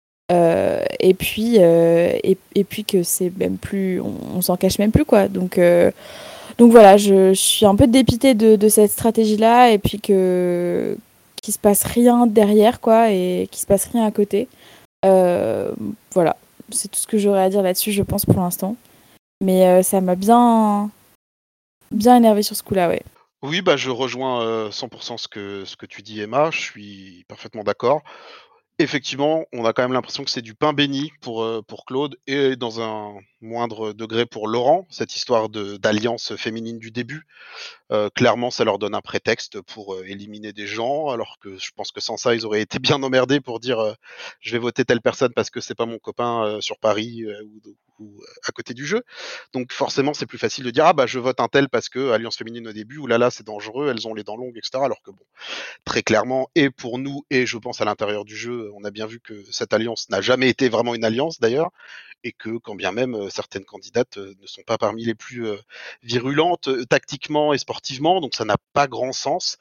Speaker 4: Euh, et puis euh, et, et puis que c'est même plus, on, on s'en cache même plus, quoi. Donc euh, donc voilà, je, je suis un peu dépitée de, de cette stratégie-là, et puis que qu'il se passe rien derrière, quoi, et qu'il se passe rien à côté. Euh, voilà, c'est tout ce que j'aurais à dire là-dessus, je pense, pour l'instant. Mais euh, ça m'a bien bien énervé sur ce coup-là, ouais.
Speaker 3: Oui, bah je rejoins euh, cent pour cent ce que, ce que tu dis, Emma. Je suis parfaitement d'accord. Effectivement, on a quand même l'impression que c'est du pain béni pour, euh, pour Claude et dans un moindre degré pour Laurent, cette histoire de, d'alliance féminine du début. Euh, clairement, ça leur donne un prétexte pour euh, éliminer des gens, alors que je pense que sans ça, ils auraient été bien emmerdés pour dire euh, je vais voter telle personne parce que c'est pas mon copain euh, sur Paris euh, ou, ou, euh, à côté du jeu. Donc forcément, c'est plus facile de dire ah bah je vote un tel parce que alliance féminine au début, ou là là c'est dangereux, elles ont les dents longues, et cetera. Alors que bon, très clairement, et pour nous, et je pense à l'intérieur du jeu, on a bien vu que cette alliance n'a jamais été vraiment une alliance d'ailleurs, et que quand bien même euh, certaines candidates euh, ne sont pas parmi les plus euh, virulentes euh, tactiquement et sportivement, donc ça n'a pas grand sens.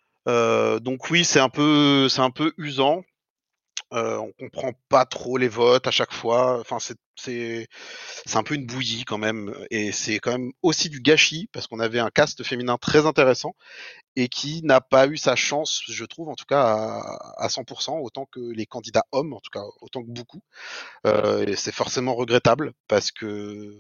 Speaker 3: Euh, donc oui, c'est un peu, c'est un peu usant. Euh, on comprend pas trop les votes à chaque fois. Enfin, c'est, c'est, c'est un peu une bouillie quand même, et c'est quand même aussi du gâchis parce qu'on avait un cast féminin très intéressant et qui n'a pas eu sa chance, je trouve, en tout cas à, à cent pour cent, autant que les candidats hommes, en tout cas autant que beaucoup. Euh, et c'est forcément regrettable parce que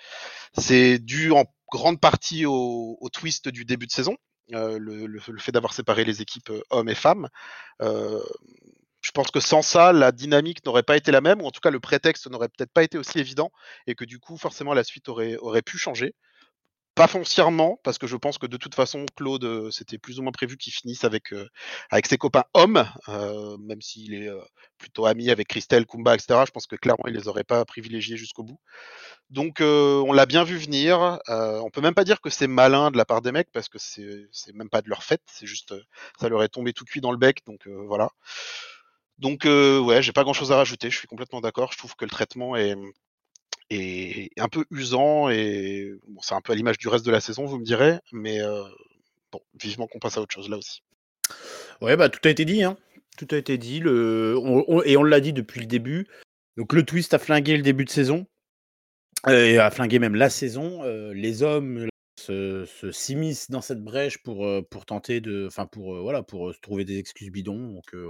Speaker 3: c'est dû en grande partie au, au twist du début de saison, euh, le, le, le, fait d'avoir séparé les équipes hommes et femmes. Euh, je pense que sans ça, la dynamique n'aurait pas été la même, ou en tout cas le prétexte n'aurait peut-être pas été aussi évident, et que du coup, forcément, la suite aurait, aurait pu changer. Pas foncièrement, parce que je pense que de toute façon, Claude, euh, c'était plus ou moins prévu qu'il finisse avec, euh, avec ses copains hommes, euh, même s'il est euh, plutôt ami avec Christelle, Kumba, et cetera. Je pense que clairement, il les aurait pas privilégiés jusqu'au bout. Donc, euh, on l'a bien vu venir. Euh, on peut même pas dire que c'est malin de la part des mecs, parce que c'est, c'est même pas de leur fait. C'est juste, euh, ça leur est tombé tout cuit dans le bec. Donc euh, voilà. Donc euh, ouais, j'ai pas grand-chose à rajouter. Je suis complètement d'accord. Je trouve que le traitement est et un peu usant et bon, c'est un peu à l'image du reste de la saison, vous me direz, mais euh, bon, vivement qu'on passe à autre chose là aussi.
Speaker 2: Ouais, bah tout a été dit, hein. Tout a été dit, le... on, on- et on l'a dit depuis le début. Donc le twist a flingué le début de saison, euh, et a flingué même la saison. Euh, les hommes se, se s'immiscent dans cette brèche pour, euh, pour tenter de, enfin pour euh, voilà, pour euh, se trouver des excuses bidons. Donc euh,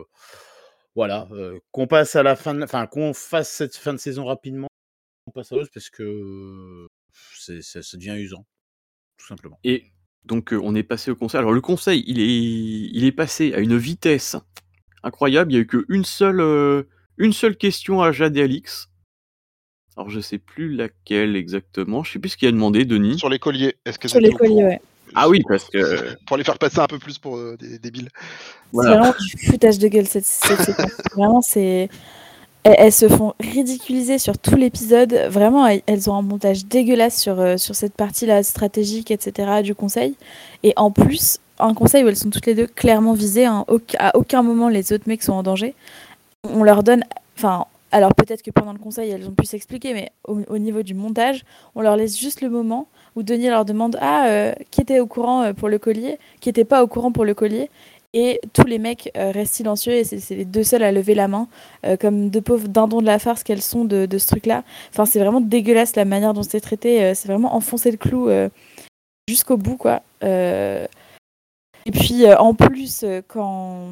Speaker 2: voilà, euh, qu'on passe à la fin, de la- enfin qu'on fasse cette fin de saison rapidement, on passe à autre chose parce que euh, c'est, c'est- ça devient usant, tout simplement.
Speaker 1: Et donc, euh, on est passé au conseil. Alors, le conseil, il est, il est passé à une vitesse incroyable. Il n'y a eu qu'une seule, euh, une seule question à Jade et Alix. Alors, je sais plus laquelle exactement. Je sais plus ce qu'il a demandé, Denis.
Speaker 3: Sur les colliers, est-ce que
Speaker 4: Sur
Speaker 3: c'était
Speaker 4: les
Speaker 3: au
Speaker 4: colliers,
Speaker 3: courant
Speaker 4: ouais.
Speaker 1: Ah oui, parce que
Speaker 3: Pour les faire passer un peu plus pour euh, des débiles.
Speaker 1: Voilà.
Speaker 4: C'est vraiment du foutage de gueule cette, cette séquence. Vraiment, c'est. Elles, elles se font ridiculiser sur tout l'épisode. Vraiment, elles, elles ont un montage dégueulasse sur, euh, sur cette partie-là stratégique, et cetera du conseil. Et en plus, un conseil où elles sont toutes les deux clairement visées. Hein. Au- à aucun moment les autres mecs sont en danger. On leur donne. Enfin, alors peut-être que pendant le conseil, elles ont pu s'expliquer, mais au, au niveau du montage, on leur laisse juste le moment où Denis leur demande Ah, euh, qui était au courant euh, pour le collier, qui était pas au courant pour le collier. Et tous les mecs euh, restent silencieux et c'est, c'est les deux seuls à lever la main, euh, comme deux pauvres dindons de la farce qu'elles sont de, de ce truc-là. Enfin, c'est vraiment dégueulasse la manière dont c'est traité. euh, c'est vraiment enfoncer le clou euh, jusqu'au bout, quoi. Euh, Et puis, euh, en plus, euh, quand,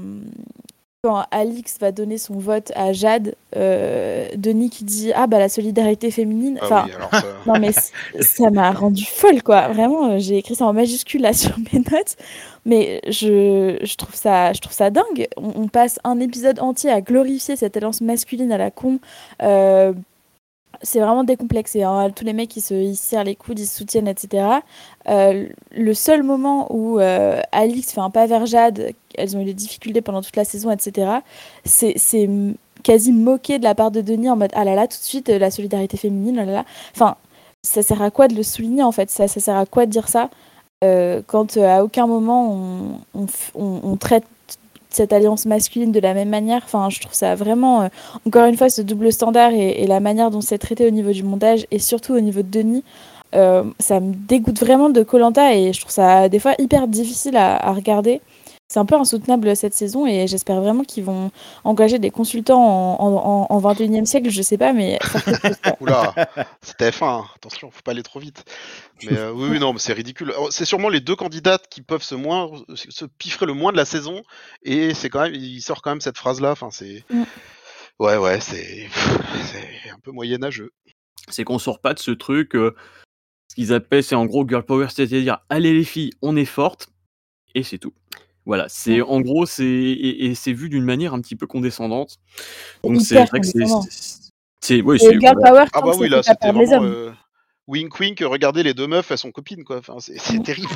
Speaker 4: quand Alix va donner son vote à Jade, euh, Denis qui dit Ah, bah la solidarité féminine.
Speaker 3: Ah
Speaker 4: Enfin,
Speaker 3: oui, alors ça...
Speaker 4: non, mais c- ça m'a rendu folle, quoi. Vraiment, euh, j'ai écrit ça en majuscule là sur mes notes. Mais je, je, trouve, ça, je trouve ça dingue. On, on passe un épisode entier à glorifier cette alliance masculine à la con. Euh, c'est vraiment décomplexé. Hein. Tous les mecs, ils se, ils se serrent les coudes, ils se soutiennent, et cetera. Euh, le seul moment où euh, Alix fait un pas vers Jade, elles ont eu des difficultés pendant toute la saison, et cetera. C'est, c'est quasi moqué de la part de Denis en mode ah là là, tout de suite, la solidarité féminine, oh là là. Enfin, ça sert à quoi de le souligner en fait ça, ça sert à quoi de dire ça euh, quand euh, à aucun moment on, on, on, on traite cette alliance masculine de la même manière. Enfin, je trouve ça vraiment, euh, encore une fois, ce double standard et, et la manière dont c'est traité au niveau du montage et surtout au niveau de Denis, euh, ça me dégoûte vraiment de Koh Lanta et je trouve ça des fois hyper difficile à, à regarder. C'est un peu insoutenable cette saison et j'espère vraiment qu'ils vont engager des consultants en, en, en vingt et unième siècle, je sais pas, mais faire quelque chose, quoi.
Speaker 3: Oula, c'est T F un, hein. Attention, faut pas aller trop vite. Mais euh, oui, oui, non, mais c'est ridicule. Alors, c'est sûrement les deux candidates qui peuvent se moins se piffrer le moins de la saison, et c'est quand même, il sort quand même cette phrase-là. Enfin, c'est,
Speaker 4: Mm.
Speaker 3: ouais, ouais, c'est, c'est un peu moyenâgeux.
Speaker 1: c'est qu'on sort pas de ce truc, euh, ce qu'ils appellent, c'est en gros girl power, c'est-à-dire allez les filles, on est fortes, et c'est tout. Voilà, c'est en gros, c'est et, et c'est vu d'une manière un petit peu condescendante. Donc c'est
Speaker 4: Hyper
Speaker 1: vrai que c'est,
Speaker 4: condescendant.
Speaker 1: c'est, c'est- ouais,
Speaker 4: Et
Speaker 1: c'est
Speaker 4: girl
Speaker 1: voilà.
Speaker 4: power
Speaker 3: Ah
Speaker 4: tant
Speaker 3: bah
Speaker 4: que
Speaker 3: oui,
Speaker 4: ça fait
Speaker 3: là,
Speaker 4: pas
Speaker 3: c'était
Speaker 4: perdre les
Speaker 3: vraiment
Speaker 4: hommes.
Speaker 3: euh, wink wink. Regardez, les deux meufs, elles sont copines, quoi. Enfin, c'est, c'est
Speaker 4: Mm.
Speaker 3: terrible.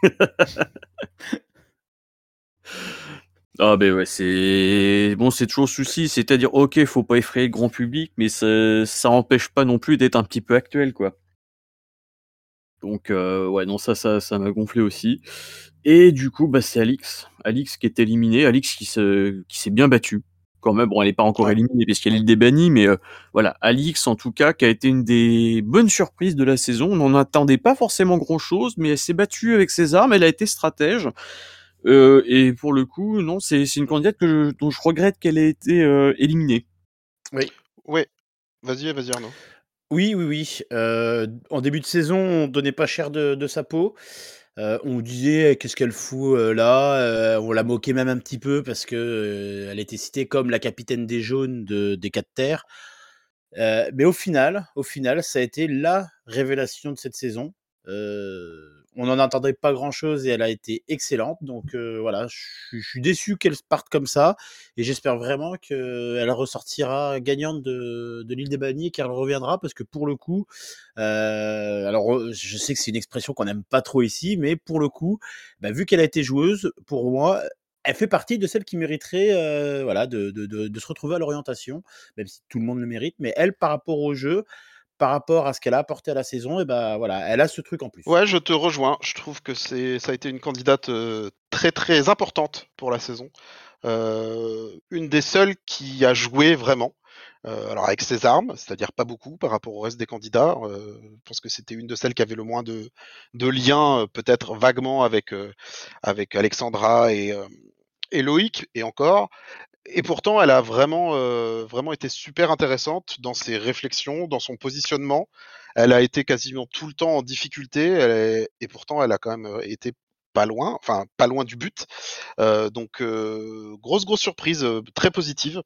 Speaker 1: Ah ben ouais, c'est bon, c'est toujours le souci, c'est-à-dire ok, faut pas effrayer le grand public, mais ça, ça empêche pas non plus d'être un petit peu actuel, quoi. Donc euh, ouais, non, ça, ça, ça m'a gonflé aussi. Et du coup, bah c'est Alix, Alix qui est éliminée, Alix qui se, qui s'est bien battue. Quand même, bon, elle est pas encore
Speaker 3: Ouais.
Speaker 1: éliminée parce qu'elle est des bannis, mais euh, voilà, Alix en tout cas, qui a été une des bonnes surprises de la saison. On n'en attendait pas forcément grand-chose, mais elle s'est battue avec ses armes, elle a été stratège. Euh, et pour le coup, non, c'est, c'est une candidate que je- dont je regrette qu'elle ait été euh, éliminée.
Speaker 2: Oui.
Speaker 3: Ouais. Vas-y, vas-y Arnaud.
Speaker 2: Oui, oui, oui. Euh, en début de saison, on donnait pas cher de, de sa peau. Euh, on disait qu'est-ce qu'elle fout euh, là. Euh, on la moquait même un petit peu parce que euh, elle était citée comme la capitaine des jaunes de, des quatre terres. Euh, mais au final, au final, ça a été la révélation de cette saison. Euh, on n'en attendait pas grand-chose et elle a été excellente. Donc euh, voilà, je suis- je suis déçu qu'elle parte comme ça et j'espère vraiment qu'elle ressortira gagnante de, de l'île des Bannis et qu'elle reviendra parce que pour le coup, euh, alors euh, je sais que c'est une expression qu'on n'aime pas trop ici, mais pour le coup, bah, vu qu'elle a été joueuse, pour moi, elle fait partie de celles qui mériteraient euh, voilà, de, de, de, de se retrouver à l'orientation, même si tout le monde le mérite, mais elle, par rapport au jeu, par rapport à ce qu'elle a apporté à la saison, et ben voilà, elle a ce truc en plus.
Speaker 3: Ouais, je te rejoins. Je trouve que c'est, ça a été une candidate euh, très très importante pour la saison. Euh, une des seules qui a joué vraiment. Euh, alors avec ses armes, c'est-à-dire pas beaucoup par rapport au reste des candidats. Euh, je pense que c'était une de celles qui avait le moins de, de liens, euh, peut-être vaguement avec euh, avec Alexandra et, euh, et Loïc et encore. Et pourtant, elle a vraiment, euh, vraiment été super intéressante dans ses réflexions, dans son positionnement. Elle a été quasiment tout le temps en difficulté, elle est- et pourtant, elle a quand même euh, été pas loin, enfin pas loin du but. Euh, donc euh, grosse grosse surprise, euh, très positive,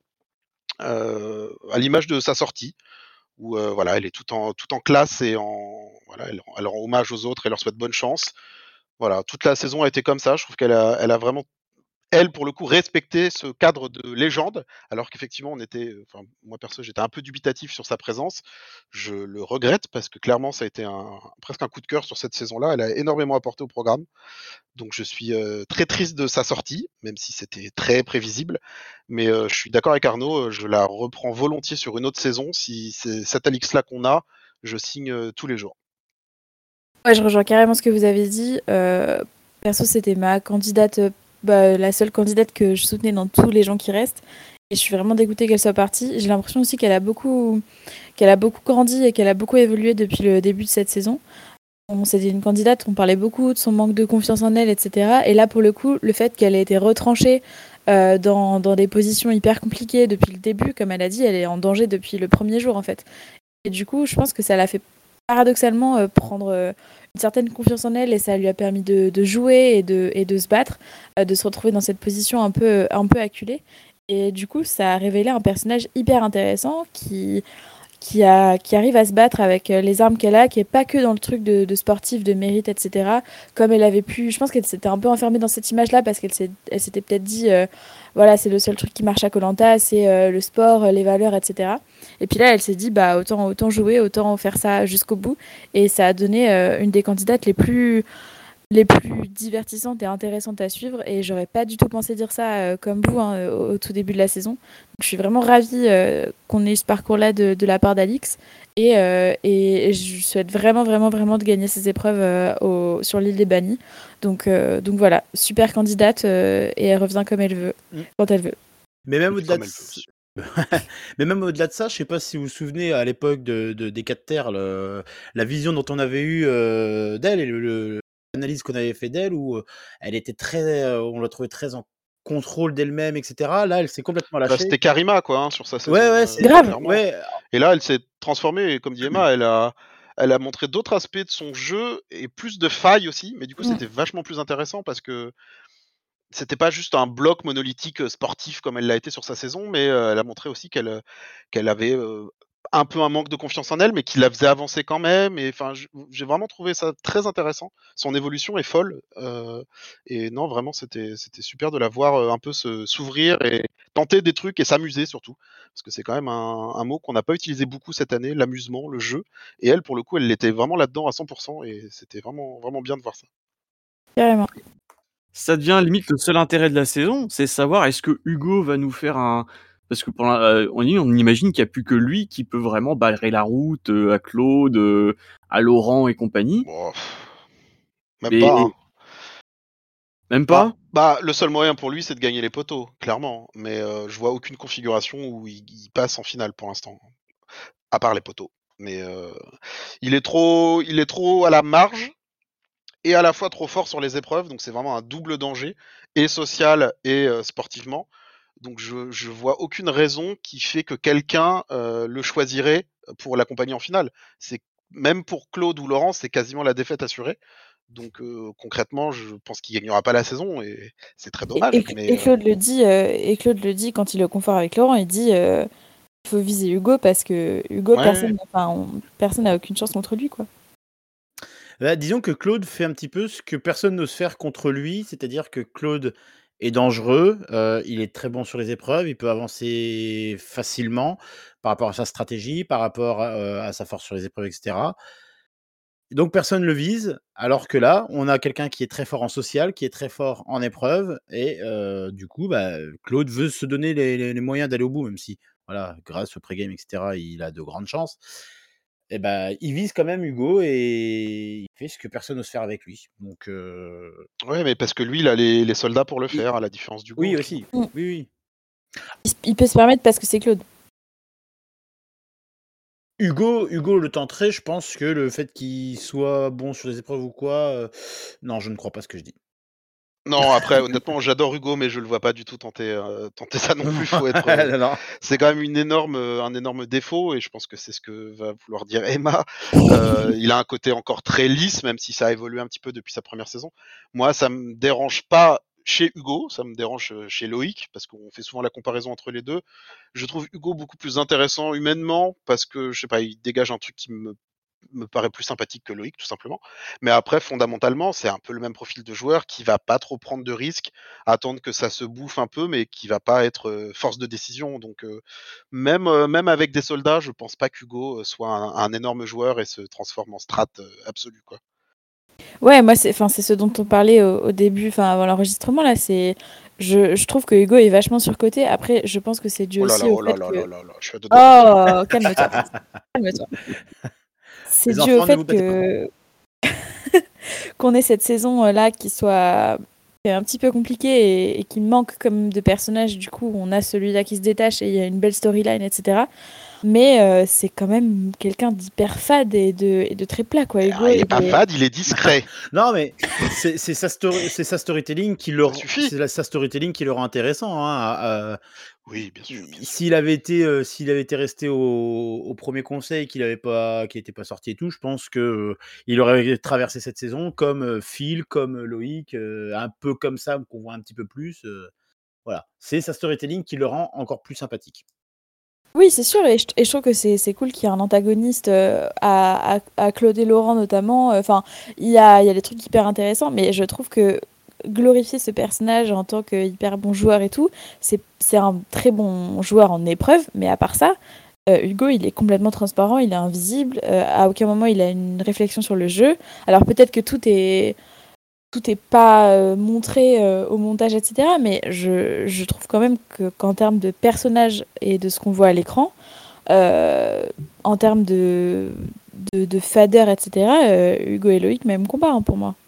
Speaker 3: euh, à l'image de sa sortie, où euh, voilà, elle est tout en tout en classe et en voilà, elle, elle rend hommage aux autres et leur souhaite bonne chance. Voilà, toute la saison a été comme ça. Je trouve qu'elle a, elle a vraiment elle, pour le coup, respecter ce cadre de légende, alors qu'effectivement, on était, enfin, moi perso, j'étais un peu dubitatif sur sa présence. Je le regrette parce que clairement, ça a été un, presque un coup de cœur sur cette saison-là. Elle a énormément apporté au programme. Donc, je suis euh, très triste de sa sortie, même si c'était très prévisible. Mais euh, je suis d'accord avec Arnaud, euh, je la reprends volontiers sur une autre saison. Si c'est cette Alix-là qu'on a, je signe euh, tous les jours.
Speaker 4: Ouais, je rejoins carrément ce que vous avez dit. Euh, perso, c'était ma candidate, euh, bah, la seule candidate que je soutenais dans tous les gens qui restent. Et je suis vraiment dégoûtée qu'elle soit partie. J'ai l'impression aussi qu'elle a beaucoup, qu'elle a beaucoup grandi et qu'elle a beaucoup évolué depuis le début de cette saison. Bon, c'était une candidate, on parlait beaucoup de son manque de confiance en elle, et cetera. Et là, pour le coup, le fait qu'elle ait été retranchée euh, dans, dans des positions hyper compliquées depuis le début, comme elle a dit, elle est en danger depuis le premier jour, en fait. Et du coup, je pense que ça l'a fait paradoxalement euh, prendre euh, une certaine confiance en elle et ça lui a permis de, de jouer et de, et de se battre, euh, de se retrouver dans cette position un peu, un peu acculée. Et du coup, ça a révélé un personnage hyper intéressant qui, qui, a, qui arrive à se battre avec euh, les armes qu'elle a, qui est pas que dans le truc de, de sportif, de mérite, et cetera. Comme elle avait pu, je pense qu'elle s'était un peu enfermée dans cette image-là parce qu'elle s'est, elle s'était peut-être dit, euh, voilà, c'est le seul truc qui marche à Koh Lanta, c'est euh, le sport, les valeurs, et cetera. Et puis là, elle s'est dit, bah autant, autant jouer, autant faire ça jusqu'au bout. Et ça a donné euh, une des candidates les plus les plus divertissantes et intéressantes à suivre. Et j'aurais pas du tout pensé dire ça euh, comme vous hein, au, au tout début de la saison. Donc, je suis vraiment ravie euh, qu'on ait eu ce parcours-là de, de la part d'Alix. Et, euh, et, et je souhaite vraiment, vraiment, vraiment de gagner ces épreuves euh, au, sur l'île des Bannis. Donc, euh, donc voilà, super candidate euh, et elle revient comme elle veut,
Speaker 2: Mm.
Speaker 4: quand elle veut.
Speaker 2: Mais même
Speaker 3: Et
Speaker 2: au-delà
Speaker 3: comme
Speaker 2: de
Speaker 3: elle veut aussi.
Speaker 2: Mais même au-delà de ça, je sais pas si vous vous souvenez à l'époque de, de- des quatre terres, le- la vision dont on avait eu euh, d'elle et le- le- l'analyse qu'on avait fait d'elle, où euh, elle était très, euh, on l'a trouvée très en contrôle d'elle-même, et cetera. Là, elle s'est complètement
Speaker 3: Bah,
Speaker 2: lâchée.
Speaker 3: c'était Karima, quoi, hein, sur sa
Speaker 2: Ouais,
Speaker 3: saison,
Speaker 2: ouais,
Speaker 3: euh,
Speaker 2: c'est
Speaker 4: Grave.
Speaker 3: clairement.
Speaker 2: ouais,
Speaker 3: Et là, elle s'est transformée, et comme dit Emma, elle a, elle a montré d'autres aspects de son jeu et plus de failles aussi. Mais du coup,
Speaker 4: Mm.
Speaker 3: c'était vachement plus intéressant parce que c'était pas juste un bloc monolithique euh, sportif comme elle l'a été sur sa saison, mais euh, elle a montré aussi qu'elle euh, qu'elle avait euh, un peu un manque de confiance en elle, mais qui la faisait avancer quand même. Et enfin, j- j'ai vraiment trouvé ça très intéressant. Son évolution est folle. euh, et non, vraiment, c'était c'était super de la voir euh, un peu se s'ouvrir et tenter des trucs et s'amuser surtout, parce que c'est quand même un, un mot qu'on n'a pas utilisé beaucoup cette année, l'amusement, le jeu. Et elle, pour le coup, elle était vraiment là-dedans à cent pour cent, et c'était vraiment vraiment bien de voir ça.
Speaker 4: Carrément.
Speaker 1: Ça devient limite le seul intérêt de la saison, c'est savoir est-ce que Hugo va nous faire un parce que pour l'in heu, on y on imagine qu'il y a plus que lui qui peut vraiment barrer la route, heu, à Claude, heu, à Laurent et compagnie.
Speaker 3: Bon, pff, même pas, hein.
Speaker 1: Mais même
Speaker 3: Bah,
Speaker 1: pas?
Speaker 3: bah, le seul moyen pour lui, c'est de gagner les poteaux, clairement. Mais euh, je vois aucune configuration où il, il passe en finale pour l'instant, à part les poteaux. Mais euh, il est trop, il est trop à la marge et à la fois trop fort sur les épreuves. Donc c'est vraiment un double danger, et social et euh, sportivement. Donc je, je vois aucune raison qui fait que quelqu'un euh, le choisirait pour l'accompagner en finale. C'est même pour Claude ou Laurent, c'est quasiment la défaite assurée. Donc euh, concrètement, je pense qu'il gagnera pas la saison et c'est très
Speaker 4: Et, et
Speaker 3: dommage.
Speaker 4: Cl-
Speaker 3: Mais
Speaker 4: et
Speaker 3: euh,
Speaker 4: Claude le dit, euh, et Claude le dit quand il le confort avec Laurent, il dit euh, il faut viser Hugo parce que Hugo,
Speaker 3: ouais,
Speaker 4: personne, enfin, on- personne n'a aucune chance contre lui, quoi.
Speaker 2: Bah, disons que Claude fait un petit peu ce que personne n'ose faire contre lui, c'est-à-dire que Claude est dangereux, heu, il est très bon sur les épreuves, il peut avancer facilement par rapport à sa stratégie, par rapport à, heu, à sa force sur les épreuves et cetera. Donc personne le vise, alors que là, on a quelqu'un qui est très fort en social, qui est très fort en épreuve et heu, du coup, bah, Claude veut se donner les les les moyens d'aller au bout, même si, voilà, grâce au pré-game et cetera, il a de grandes chances. Et bah, il vise quand même Hugo et il fait ce que personne n'ose faire avec lui. Donc heu,
Speaker 3: Ouais, mais parce que lui, il a les, les soldats pour le
Speaker 2: i
Speaker 3: faire, à la différence d'Hugo,
Speaker 2: oui
Speaker 3: au final.
Speaker 2: aussi,
Speaker 4: Mm.
Speaker 2: oui, oui.
Speaker 4: Il, s- il peut se permettre parce que c'est Claude.
Speaker 2: Hugo Hugo le tenterait, je pense que le fait qu'il soit bon sur les épreuves ou quoi, heu, non, je ne crois pas ce que je dis.
Speaker 3: Non, après, honnêtement, j'adore Hugo, mais je le vois pas du tout tenter, euh, tenter ça non plus. Faut être, euh,
Speaker 2: Non, non.
Speaker 3: c'est quand même une énorme, euh, un énorme défaut, et je pense que c'est ce que va vouloir dire Emma. Euh, il a un côté encore très lisse, même si ça a évolué un petit peu depuis sa première saison. Moi, ça me dérange pas chez Hugo, ça me dérange euh, chez Loïc, parce qu'on fait souvent la comparaison entre les deux. Je trouve Hugo beaucoup plus intéressant humainement, parce que, je sais pas, il dégage un truc qui me me paraît plus sympathique que Loïc, tout simplement. Mais après, fondamentalement, c'est un peu le même profil de joueur qui va pas trop prendre de risques, attendre que ça se bouffe un peu, mais qui va pas être euh, force de décision. Donc, euh, même, euh, même avec des soldats, je pense pas qu'Hugo euh, soit un, un énorme joueur et se transforme en strat euh, absolu, quoi.
Speaker 4: Ouais, moi, c'est, enfin, c'est ce dont on parlait au, au début, enfin, avant l'enregistrement, là, c'est... Je, je trouve que Hugo est vachement surcoté. Après, je pense que c'est dû
Speaker 3: Oh là là,
Speaker 4: aussi au
Speaker 3: oh là
Speaker 4: fait
Speaker 3: là là
Speaker 4: que...
Speaker 3: là là, je suis à deux doigts de dire.
Speaker 4: Oh, calme-toi, calme-toi. C'est
Speaker 2: Les
Speaker 4: dû au
Speaker 2: enfants, ne
Speaker 4: fait
Speaker 2: vous battez pas.
Speaker 4: que qu'on ait cette saison euh, là qui soit euh, un petit peu compliquée et, et qui manque comme de personnages. Du coup, on a celui-là qui se détache et il y a une belle storyline, et cetera. Mais euh, c'est quand même quelqu'un d'hyper fade et de, et de très plat, quoi.
Speaker 3: Alors,
Speaker 4: Hugo,
Speaker 3: il est
Speaker 4: il
Speaker 3: pas
Speaker 4: est...
Speaker 3: fade, il est discret.
Speaker 2: Non, mais c'est c'est sa story c'est sa storytelling qui le
Speaker 3: Ça
Speaker 2: rend
Speaker 3: suffit.
Speaker 2: c'est la sa storytelling qui le rend intéressant, hein, heu
Speaker 3: Oui, bien sûr, bien
Speaker 2: I
Speaker 3: sûr.
Speaker 2: s'il avait été, heu, s'il avait été resté au au premier conseil, qu'il avait pas qu'il était pas sorti et tout, je pense que, heu, il aurait traversé cette saison comme, heu, Phil, comme, heu, Loïc, heu, un peu comme ça, qu'on voit un petit peu plus, heu, voilà. C'est sa storytelling qui le rend encore plus sympathique.
Speaker 4: Oui, c'est sûr, et je, et je trouve que c'est c'est cool qu'il y ait un antagoniste euh, à, à, à Claude et Laurent notamment. Enfin, il y a, il y a des trucs hyper intéressants, mais je trouve que glorifier ce personnage en tant que hyper bon joueur et tout, c'est c'est un très bon joueur en épreuve, mais à part ça, euh, Hugo, il est complètement transparent, il est invisible, euh, à aucun moment il a une réflexion sur le jeu. Alors peut-être que tout est tout est pas euh, montré euh, au montage, et cetera. Mais je, je trouve quand même que, qu'en termes de personnages et de ce qu'on voit à l'écran, euh, en termes de, de, de fadeur, et cetera, euh, Hugo et Loïc, même combat hein, pour moi.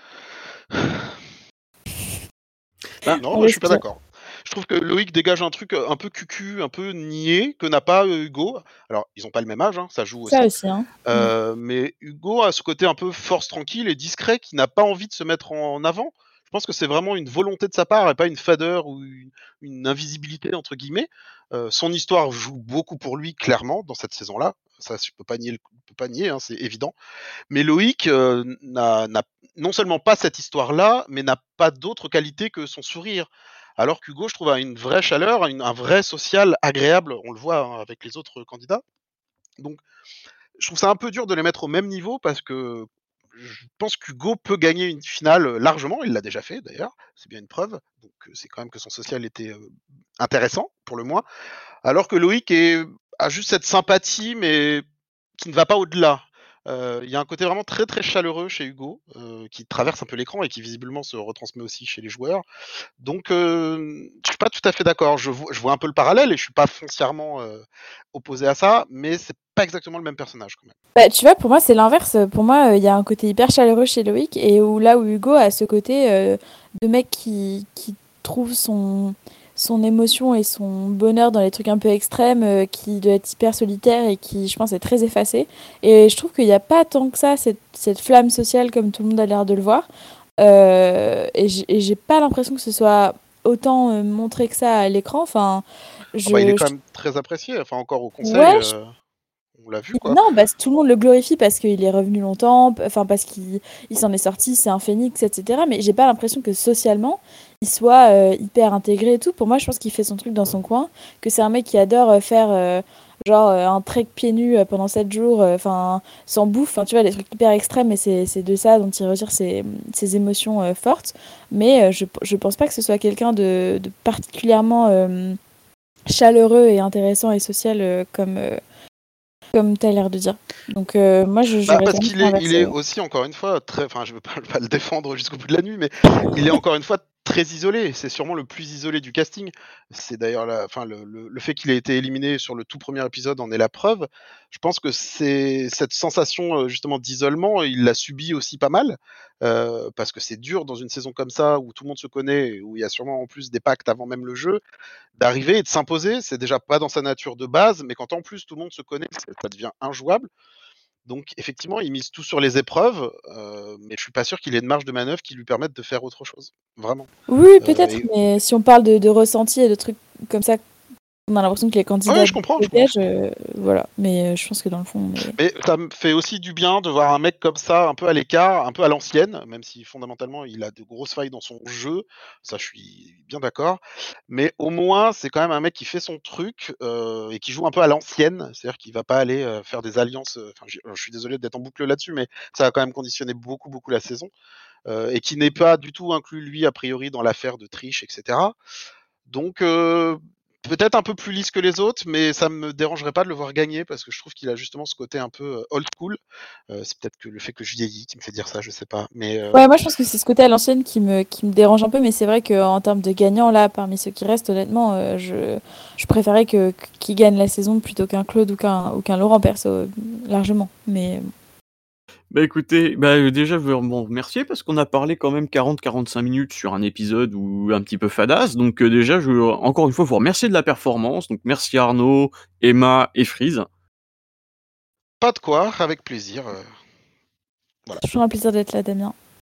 Speaker 2: Ben,
Speaker 3: Non,
Speaker 4: On
Speaker 3: moi je suis pas
Speaker 4: respire.
Speaker 3: d'accord. Je trouve que Loïc dégage un truc euh, un peu cucu, un peu niais, que n'a pas euh, Hugo. Alors, ils ont pas le même âge, hein, ça joue
Speaker 4: Ça
Speaker 3: aussi.
Speaker 4: aussi, hein. Mm.
Speaker 3: Euh, mais Hugo a ce côté un peu force tranquille et discret qui n'a pas envie de se mettre en avant. Je pense que c'est vraiment une volonté de sa part et pas une fadeur ou une, une invisibilité entre guillemets. Euh, son histoire joue beaucoup pour lui clairement dans cette saison-là. Ça, je peux pas nier, le- peux pas nier, hein, c'est évident. Mais Loïc euh, n'a, n'a non seulement pas cette histoire-là, mais n'a pas d'autre qualité que son sourire. Alors qu'Hugo, je trouve, a une vraie chaleur, une- un vrai social agréable. On le voit hein, avec les autres candidats. Donc, je trouve ça un peu dur de les mettre au même niveau parce que je pense qu'Hugo peut gagner une finale largement. Il l'a déjà fait d'ailleurs, c'est bien une preuve. Donc, c'est quand même que son social était euh, intéressant pour le moins. Alors que Loïc est, a juste cette sympathie, mais qui ne va pas au-delà. Euh, Il y a un côté vraiment très très chaleureux chez Hugo, euh, qui traverse un peu l'écran et qui visiblement se retransmet aussi chez les joueurs. Donc, euh, je suis pas tout à fait d'accord. Je vois, je vois un peu le parallèle et je suis pas foncièrement euh, opposé à ça, mais c'est pas exactement le même personnage quand même.
Speaker 4: Bah, tu vois, pour moi, c'est l'inverse. Pour moi, euh, il y a un côté hyper chaleureux chez Loïc, et où là où Hugo a ce côté euh, de mec qui, qui trouve son, son émotion et son bonheur dans les trucs un peu extrêmes, euh, qui doit être hyper solitaire et qui, je pense, est très effacé. Et je trouve qu'il n'y a pas tant que ça, cette, cette flamme sociale comme tout le monde a l'air de le voir. Euh, et j'ai et j'ai pas l'impression que ce soit autant euh, montré que ça à l'écran. Enfin,
Speaker 3: Ah bah, il est
Speaker 4: je,
Speaker 3: quand
Speaker 4: je-
Speaker 3: même très apprécié. Enfin, encore au conseil,
Speaker 4: ouais,
Speaker 3: euh, on l'a vu quoi.
Speaker 4: non, bah, tout le monde le glorifie parce qu'il est revenu longtemps, p- enfin parce qu'il il s'en est sorti, c'est un phénix, et cetera. Mais j'ai pas l'impression que socialement, il soit euh, hyper intégré et tout. Pour moi, je pense qu'il fait son truc dans son coin, que c'est un mec qui adore euh, faire, euh, genre euh, un trek pieds nus euh, pendant sept jours, enfin sans bouffe, enfin tu vois, des trucs hyper extrêmes, et c'est, c'est de ça dont il retire ses, ses émotions euh, fortes. Mais euh, je, je pense pas que ce soit quelqu'un de, de particulièrement euh, chaleureux et intéressant et social euh, comme, euh, comme tu as l'air de dire. Donc euh, moi je
Speaker 3: Bah,
Speaker 4: j'aurais
Speaker 3: parce
Speaker 4: tendance
Speaker 3: qu'il
Speaker 4: à
Speaker 3: est, il
Speaker 4: inverser,
Speaker 3: est
Speaker 4: ouais.
Speaker 3: aussi, encore une fois, très. Enfin, je veux pas, pas le défendre jusqu'au bout de la nuit, mais il est encore une fois très isolé. C'est sûrement le plus isolé du casting. C'est d'ailleurs la, enfin, le, le, le fait qu'il ait été éliminé sur le tout premier épisode en est la preuve. Je pense que c'est cette sensation euh, justement d'isolement, il l'a subi aussi pas mal, euh, parce que c'est dur dans une saison comme ça où tout le monde se connaît, et où il y a sûrement en plus des pactes avant même le jeu, d'arriver et de s'imposer. C'est déjà pas dans sa nature de base, mais quand en plus tout le monde se connaît, ça ça devient injouable. Donc effectivement, il mise tout sur les épreuves, euh, mais je suis pas sûr qu'il ait de marge de manœuvre qui lui permette de faire autre chose. Vraiment.
Speaker 4: Oui,
Speaker 3: Euh,
Speaker 4: peut-être,
Speaker 3: et-
Speaker 4: mais si on parle de, de ressenti et de trucs comme ça, on a l'impression que les
Speaker 3: Ouais,
Speaker 4: candidats
Speaker 3: je comprends, je comprends.
Speaker 4: piègent, euh, voilà. Mais euh, je pense que dans le fond, on est-
Speaker 3: Mais ça me fait aussi du bien de voir un mec comme ça, un peu à l'écart, un peu à l'ancienne, même si fondamentalement il a de grosses failles dans son jeu. Ça, je suis bien d'accord. Mais au moins, c'est quand même un mec qui fait son truc euh, et qui joue un peu à l'ancienne. C'est-à-dire qu'il va pas aller euh, faire des alliances. euh, Enfin, je, je suis désolé d'être en boucle là-dessus, mais ça a quand même conditionné beaucoup, beaucoup la saison. Euh, et qui n'est pas du tout inclus, lui, a priori, dans l'affaire de triche, et cetera. Donc, euh, peut-être un peu plus lisse que les autres, mais ça me dérangerait pas de le voir gagner, parce que je trouve qu'il a justement ce côté un peu euh, old school. Euh, c'est peut-être que le fait que je vieillis qui me fait dire ça, je sais pas. Mais euh,
Speaker 4: Ouais, moi je pense que c'est ce côté à l'ancienne qui me, qui me dérange un peu, mais c'est vrai qu'en termes de gagnants, là, parmi ceux qui restent, honnêtement, euh, je, je préférais que, qu'il gagne la saison plutôt qu'un Claude ou qu'un, ou qu'un Laurent, perso, euh, largement. Mais
Speaker 1: Bah écoutez, bah euh, déjà je veux vous remercier parce qu'on a parlé quand même quarante à quarante-cinq minutes sur un épisode ou un petit peu fadasse. Donc euh, déjà je veux encore une fois vous remercier de la performance. Donc merci Arnaud, Emma et Freeze.
Speaker 3: pas de quoi, avec plaisir. euh, Voilà.
Speaker 4: c'est toujours un plaisir d'être là, Damien.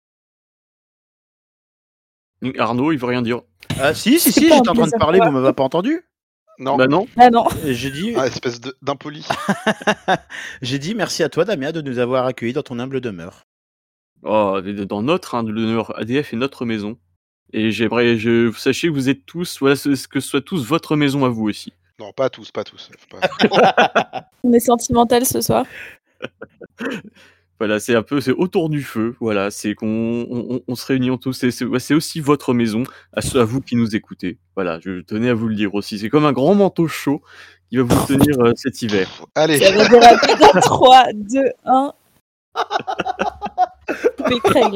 Speaker 1: Donc, Arnaud, il veut rien dire.
Speaker 2: Ah si, si,
Speaker 4: C'est
Speaker 2: si,
Speaker 4: pas un
Speaker 2: j'étais en train de
Speaker 4: plaisir
Speaker 2: parler,
Speaker 4: pour
Speaker 2: vous m'avez pas entendu?
Speaker 3: Non,
Speaker 1: Bah non.
Speaker 4: Ah non.
Speaker 2: Et J'ai dit,
Speaker 3: ah, espèce de- d'impoli.
Speaker 2: j'ai dit merci à toi, Damien, de nous avoir accueillis dans ton humble demeure.
Speaker 1: Oh, dans notre hein, l'honneur A D F est notre maison. Et j'aimerais, je, vous sachez que vous êtes tous, voilà, ce- que ce soit tous votre maison à vous aussi.
Speaker 3: Non, pas tous, pas tous. faut pas-
Speaker 4: On est sentimental ce soir.
Speaker 1: Voilà, c'est un peu, c'est autour du feu. Voilà, c'est qu'on on, on- on se réunit en tous. C'est, c'est, ouais, c'est aussi votre maison, à, ceux- à vous qui nous écoutez. Voilà, je tenais à vous le dire aussi. C'est comme un grand manteau chaud qui va vous tenir euh, cet hiver.
Speaker 3: Allez,
Speaker 4: Ça va déraper dans trois, deux, un. Coupez Craig.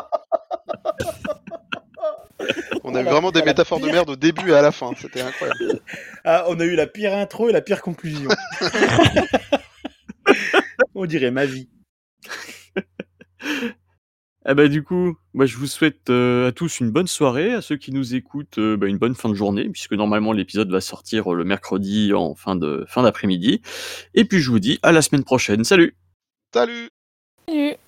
Speaker 3: on a eu vraiment des métaphores de merde au début et à la fin. C'était incroyable.
Speaker 2: Ah, on a eu la pire intro et la pire conclusion. On dirait ma vie.
Speaker 1: Ah bah du coup, moi je vous souhaite euh, à tous une bonne soirée, à ceux qui nous écoutent euh, bah, une bonne fin de journée, puisque normalement l'épisode va sortir euh, le mercredi en fin de fin d'après-midi. Et puis je vous dis à la semaine prochaine. Salut!
Speaker 3: Salut!
Speaker 4: Salut.